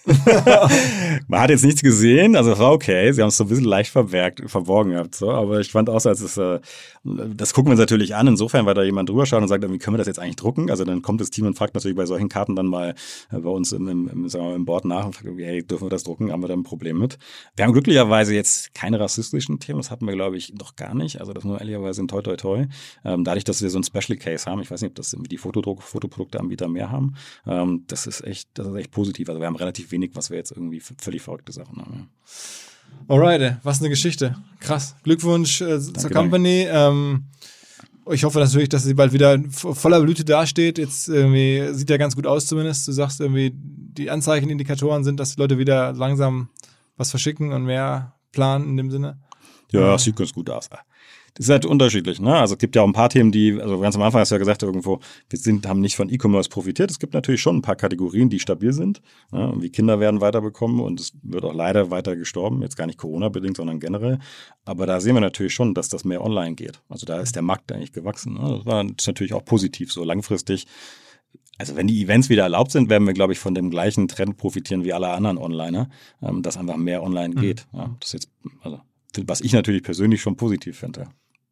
B: Man hat jetzt nichts gesehen, also war okay, sie haben es so ein bisschen leicht verborgen gehabt, so, aber ich fand auch so, das gucken wir uns natürlich an, insofern, weil da jemand drüber schaut und sagt, wie können wir das jetzt eigentlich drucken? Also dann kommt das Team und fragt natürlich bei solchen Karten dann mal bei uns im Board nach und fragt, hey, dürfen wir das drucken? Haben wir da ein Problem mit? Wir haben glücklicherweise jetzt keine rassistischen Themen, das hatten wir, glaube ich, noch gar nicht, also das nur ehrlicherweise ein toi. Dadurch, dass wir so ein Special Case haben, ich weiß nicht, ob das irgendwie die Fotoprodukteanbieter mehr haben, das ist echt positiv, also wir haben relativ wenig, was wir jetzt irgendwie völlig verrückte Sachen haben. Ja.
A: Alright, was eine Geschichte. Krass. Glückwunsch zur Company. Ich hoffe natürlich, dass sie bald wieder voller Blüte dasteht. Jetzt irgendwie sieht ja ganz gut aus zumindest. Du sagst irgendwie, die Anzeichen, Indikatoren sind, dass die Leute wieder langsam was verschicken und mehr planen in dem Sinne.
B: Ja, das sieht ganz gut aus. Das ist halt unterschiedlich, ne? Also es gibt ja auch ein paar Themen, also ganz am Anfang hast du ja gesagt, irgendwo, haben nicht von E-Commerce profitiert. Es gibt natürlich schon ein paar Kategorien, die stabil sind. Ja, wie Kinder werden weiterbekommen und es wird auch leider weiter gestorben. Jetzt gar nicht Corona-bedingt, sondern generell. Aber da sehen wir natürlich schon, dass das mehr online geht. Also da ist der Markt eigentlich gewachsen. Ne? Das ist natürlich auch positiv, so langfristig. Also wenn die Events wieder erlaubt sind, werden wir, glaube ich, von dem gleichen Trend profitieren wie alle anderen Onliner, dass einfach mehr online geht. Ja, das ist jetzt, also was ich natürlich persönlich schon positiv finde.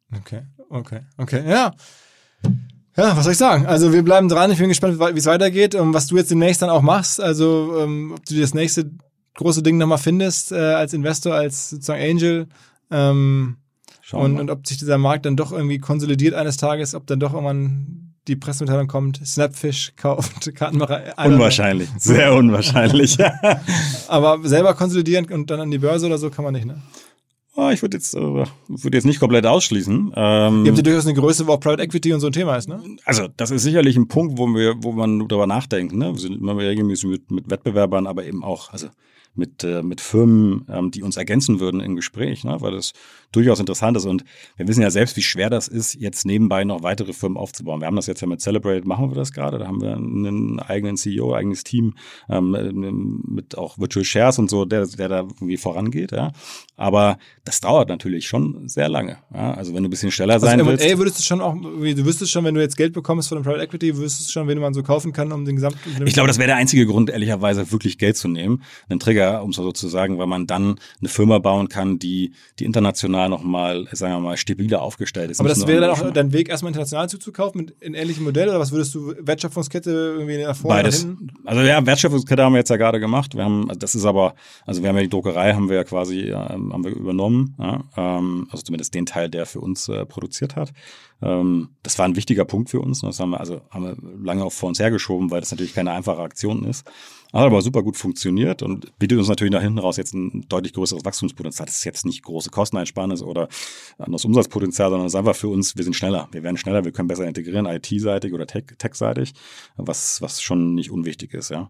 A: Okay. Ja, was soll ich sagen? Also wir bleiben dran. Ich bin gespannt, wie es weitergeht und was du jetzt demnächst dann auch machst. Also ob du das nächste große Ding nochmal findest als Investor, als sozusagen Angel. Und ob sich dieser Markt dann doch irgendwie konsolidiert eines Tages, ob dann doch irgendwann die Pressemitteilung kommt, Snapfish kauft Kartenmacher.
B: Unwahrscheinlich, sehr unwahrscheinlich.
A: Aber selber konsolidieren und dann an die Börse oder so kann man nicht, ne?
B: Ich würde jetzt nicht komplett ausschließen.
A: Ihr habt ja durchaus eine Größe, wo auch Private Equity und so ein Thema ist, ne?
B: Also das ist sicherlich ein Punkt, wo man darüber nachdenkt. Ne? Wir sind immer regelmäßig mit Wettbewerbern, aber eben auch mit Firmen, die uns ergänzen würden im Gespräch, ne? Weil das durchaus interessant ist. Und wir wissen ja selbst, wie schwer das ist, jetzt nebenbei noch weitere Firmen aufzubauen. Wir haben das jetzt ja mit Celebrate, machen wir das gerade. Da haben wir einen eigenen CEO, eigenes Team mit auch Virtual Shares und so, der da irgendwie vorangeht. Ja? Aber das dauert natürlich schon sehr lange. Ja? Also wenn du ein bisschen schneller sein willst.
A: M&A würdest du schon auch, du wüsstest schon, wenn du jetzt Geld bekommst von einem Private Equity, wüsstest du schon, wen man so kaufen kann, um den gesamten...
B: Ich glaube, das wäre der einzige Grund, ehrlicherweise wirklich Geld zu nehmen. Einen Trigger, um es so zu sagen, weil man dann eine Firma bauen kann, die international nochmal, sagen wir mal, stabiler aufgestellt ist.
A: Aber das wäre dann auch dein Weg, erstmal international zuzukaufen mit in ähnlichem Modell, oder was würdest du, Wertschöpfungskette irgendwie nach vorne?
B: Beides. Also ja, Wertschöpfungskette haben wir jetzt ja gerade gemacht. Wir haben ja die Druckerei haben wir ja quasi haben wir übernommen, ja? Also zumindest den Teil, der für uns produziert hat. Das war ein wichtiger Punkt für uns. Das haben wir lange auch vor uns hergeschoben, weil das natürlich keine einfache Aktion ist. Hat aber super gut funktioniert und bietet uns natürlich nach hinten raus jetzt ein deutlich größeres Wachstumspotenzial. Das ist jetzt nicht große Kosteneinsparnis oder anderes Umsatzpotenzial, sondern es ist einfach für uns, wir sind schneller. Wir werden schneller, wir können besser integrieren, IT-seitig oder Tech-seitig, was schon nicht unwichtig ist, ja.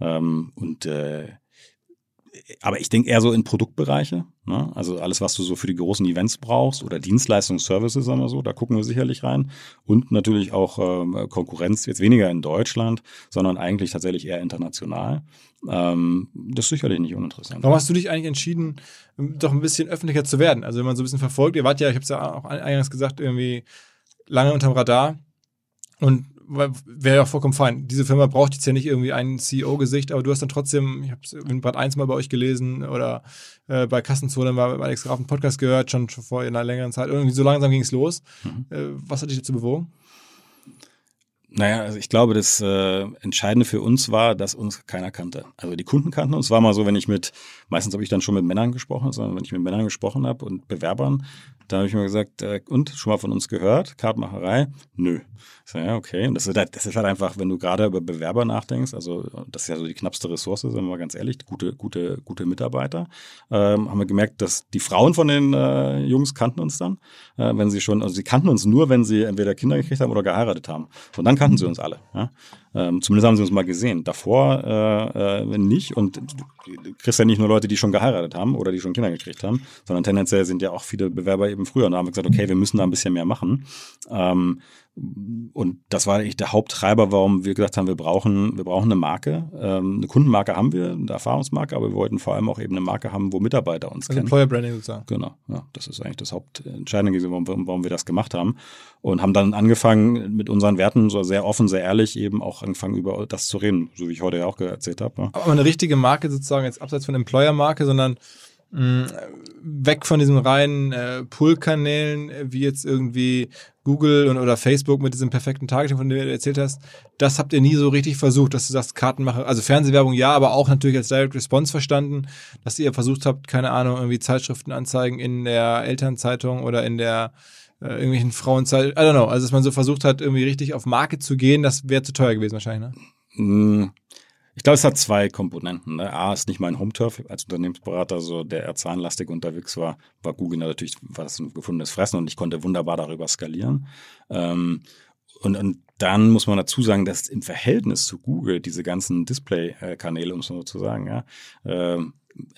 B: Aber ich denke eher so in Produktbereiche, ne? Also alles, was du so für die großen Events brauchst oder Dienstleistungen, Services, sagen wir so, da gucken wir sicherlich rein. Und natürlich auch Konkurrenz, jetzt weniger in Deutschland, sondern eigentlich tatsächlich eher international. Das ist sicherlich nicht uninteressant.
A: Warum hast du dich eigentlich entschieden, doch ein bisschen öffentlicher zu werden? Also wenn man so ein bisschen verfolgt, ihr wart ja, ich habe es ja auch eingangs gesagt, irgendwie lange unterm Radar und wäre ja auch vollkommen fein. Diese Firma braucht jetzt ja nicht irgendwie ein CEO-Gesicht, aber du hast dann trotzdem, ich habe es in Part 1 mal bei euch gelesen oder bei Kassenzone mal bei Alex Graf einen Podcast gehört, schon vor einer längeren Zeit. Irgendwie so langsam ging es los. Was hat dich dazu bewogen?
B: Naja, also ich glaube, das Entscheidende für uns war, dass uns keiner kannte. Also die Kunden kannten uns. Es war mal so, meistens habe ich dann schon mit Männern gesprochen, sondern wenn ich mit Männern gesprochen habe und Bewerbern, dann habe ich mir gesagt, und, schon mal von uns gehört, Kartenmacherei? Nö. Ich so, ja, okay. Und das ist halt einfach, wenn du gerade über Bewerber nachdenkst, also das ist ja so die knappste Ressource, sagen wir mal ganz ehrlich, gute Mitarbeiter, haben wir gemerkt, dass die Frauen von den Jungs kannten uns dann, sie kannten uns nur, wenn sie entweder Kinder gekriegt haben oder geheiratet haben. Und dann kannten sie uns alle. Ja? Zumindest haben sie uns mal gesehen. Davor nicht. Und du kriegst ja nicht nur Leute, die schon geheiratet haben oder die schon Kinder gekriegt haben, sondern tendenziell sind ja auch viele Bewerber eben früher. Und da haben wir gesagt, okay, wir müssen da ein bisschen mehr machen. Und das war eigentlich der Haupttreiber, warum wir gesagt haben, wir brauchen eine Marke. Eine Kundenmarke haben wir, eine Erfahrungsmarke, aber wir wollten vor allem auch eben eine Marke haben, wo Mitarbeiter uns kennen.
A: Employer Branding sozusagen.
B: Genau, ja, das ist eigentlich das Hauptentscheidende, warum wir das gemacht haben. Und haben dann angefangen mit unseren Werten, so sehr offen, sehr ehrlich, eben auch angefangen über das zu reden, so wie ich heute ja auch erzählt habe. Ja.
A: Aber eine richtige Marke sozusagen, jetzt abseits von Employer-Marke, sondern weg von diesen reinen Pull-Kanälen, wie jetzt irgendwie Google oder Facebook mit diesem perfekten Targeting, von dem du erzählt hast. Das habt ihr nie so richtig versucht, dass du sagst, Kartenmacher, also Fernsehwerbung ja, aber auch natürlich als Direct Response verstanden, dass ihr versucht habt, keine Ahnung, irgendwie Zeitschriftenanzeigen in der Elternzeitung oder in der irgendwelchen Frauenzeitung, I don't know, also dass man so versucht hat, irgendwie richtig auf Market zu gehen, das wäre zu teuer gewesen wahrscheinlich, ne?
B: Ich glaube, es hat zwei Komponenten. Ne? A, ist nicht mein Home-Turf als Unternehmensberater, so der eher zahlenlastig unterwegs war Google natürlich, war das ein gefundenes Fressen und ich konnte wunderbar darüber skalieren. Und dann muss man dazu sagen, dass im Verhältnis zu Google diese ganzen Display-Kanäle, um es so zu sagen, ja,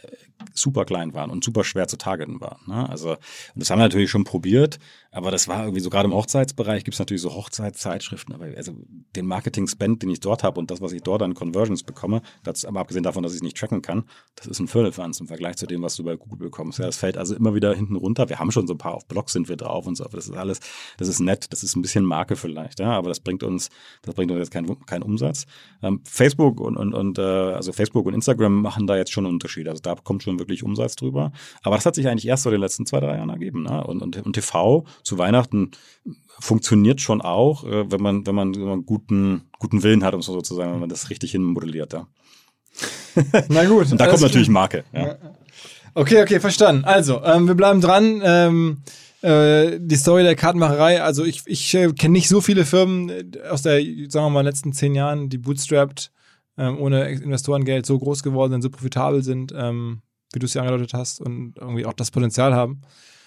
B: super klein waren und super schwer zu targeten waren. Ne? Also, und das haben wir natürlich schon probiert, aber das war irgendwie so, gerade im Hochzeitsbereich gibt es natürlich so Hochzeitszeitschriften, aber also den Marketing-Spend, den ich dort habe und das, was ich dort an Conversions bekomme, das, aber abgesehen davon, dass ich es nicht tracken kann, das ist ein Firlefanz im Vergleich zu dem, was du bei Google bekommst. Ja, das fällt also immer wieder hinten runter. Wir haben schon so ein paar, auf Blogs sind wir drauf und so, aber das ist alles, das ist nett, das ist ein bisschen Marke vielleicht, ja, aber das bringt uns jetzt keinen Umsatz. Facebook also Facebook und Instagram machen da jetzt schon einen Unterschied. Also da kommt schon wirklich Umsatz drüber. Aber das hat sich eigentlich erst so in den letzten 2-3 Jahren ergeben. Ne? Und TV zu Weihnachten funktioniert schon auch, wenn man guten Willen hat, um so zu sagen, wenn man das richtig hinmodelliert. Ja.
A: Na gut.
B: Und da kommt natürlich Marke. Ja.
A: Okay, verstanden. Also, wir bleiben dran. Die Story der Kartenmacherei, also ich kenne nicht so viele Firmen aus der, sagen wir mal, letzten 10 Jahren, die bootstrapped, ohne Investorengeld so groß geworden sind, so profitabel sind, wie du es ja angedeutet hast und irgendwie auch das Potenzial haben.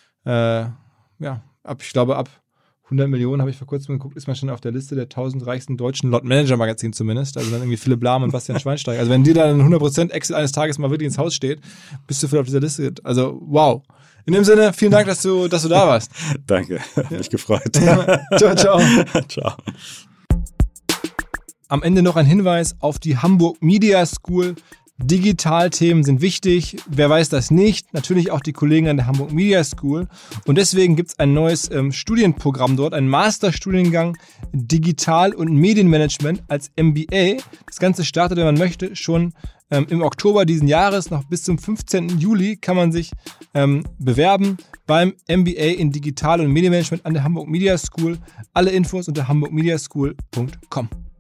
A: Ich glaube, ab 100 Millionen, habe ich vor kurzem geguckt, ist man schon auf der Liste der 1000 reichsten deutschen Lot-Manager-Magazin zumindest. Also dann irgendwie Philipp Lahm und Bastian Schweinsteiger. Also wenn dir dann 100% Excel eines Tages mal wirklich ins Haus steht, bist du voll auf dieser Liste. Also wow. In dem Sinne, vielen Dank, dass du da warst.
B: Danke, hat mich gefreut.
A: Ciao.
B: Ciao.
A: Am Ende noch ein Hinweis auf die Hamburg Media School. Digitalthemen sind wichtig. Wer weiß das nicht? Natürlich auch die Kollegen an der Hamburg Media School. Und deswegen gibt es ein neues Studienprogramm dort, ein Masterstudiengang Digital- und Medienmanagement als MBA. Das Ganze startet, wenn man möchte, schon im Oktober diesen Jahres. Noch bis zum 15. Juli kann man sich bewerben beim MBA in Digital- und Medienmanagement an der Hamburg Media School. Alle Infos unter hamburgmediaschool.com.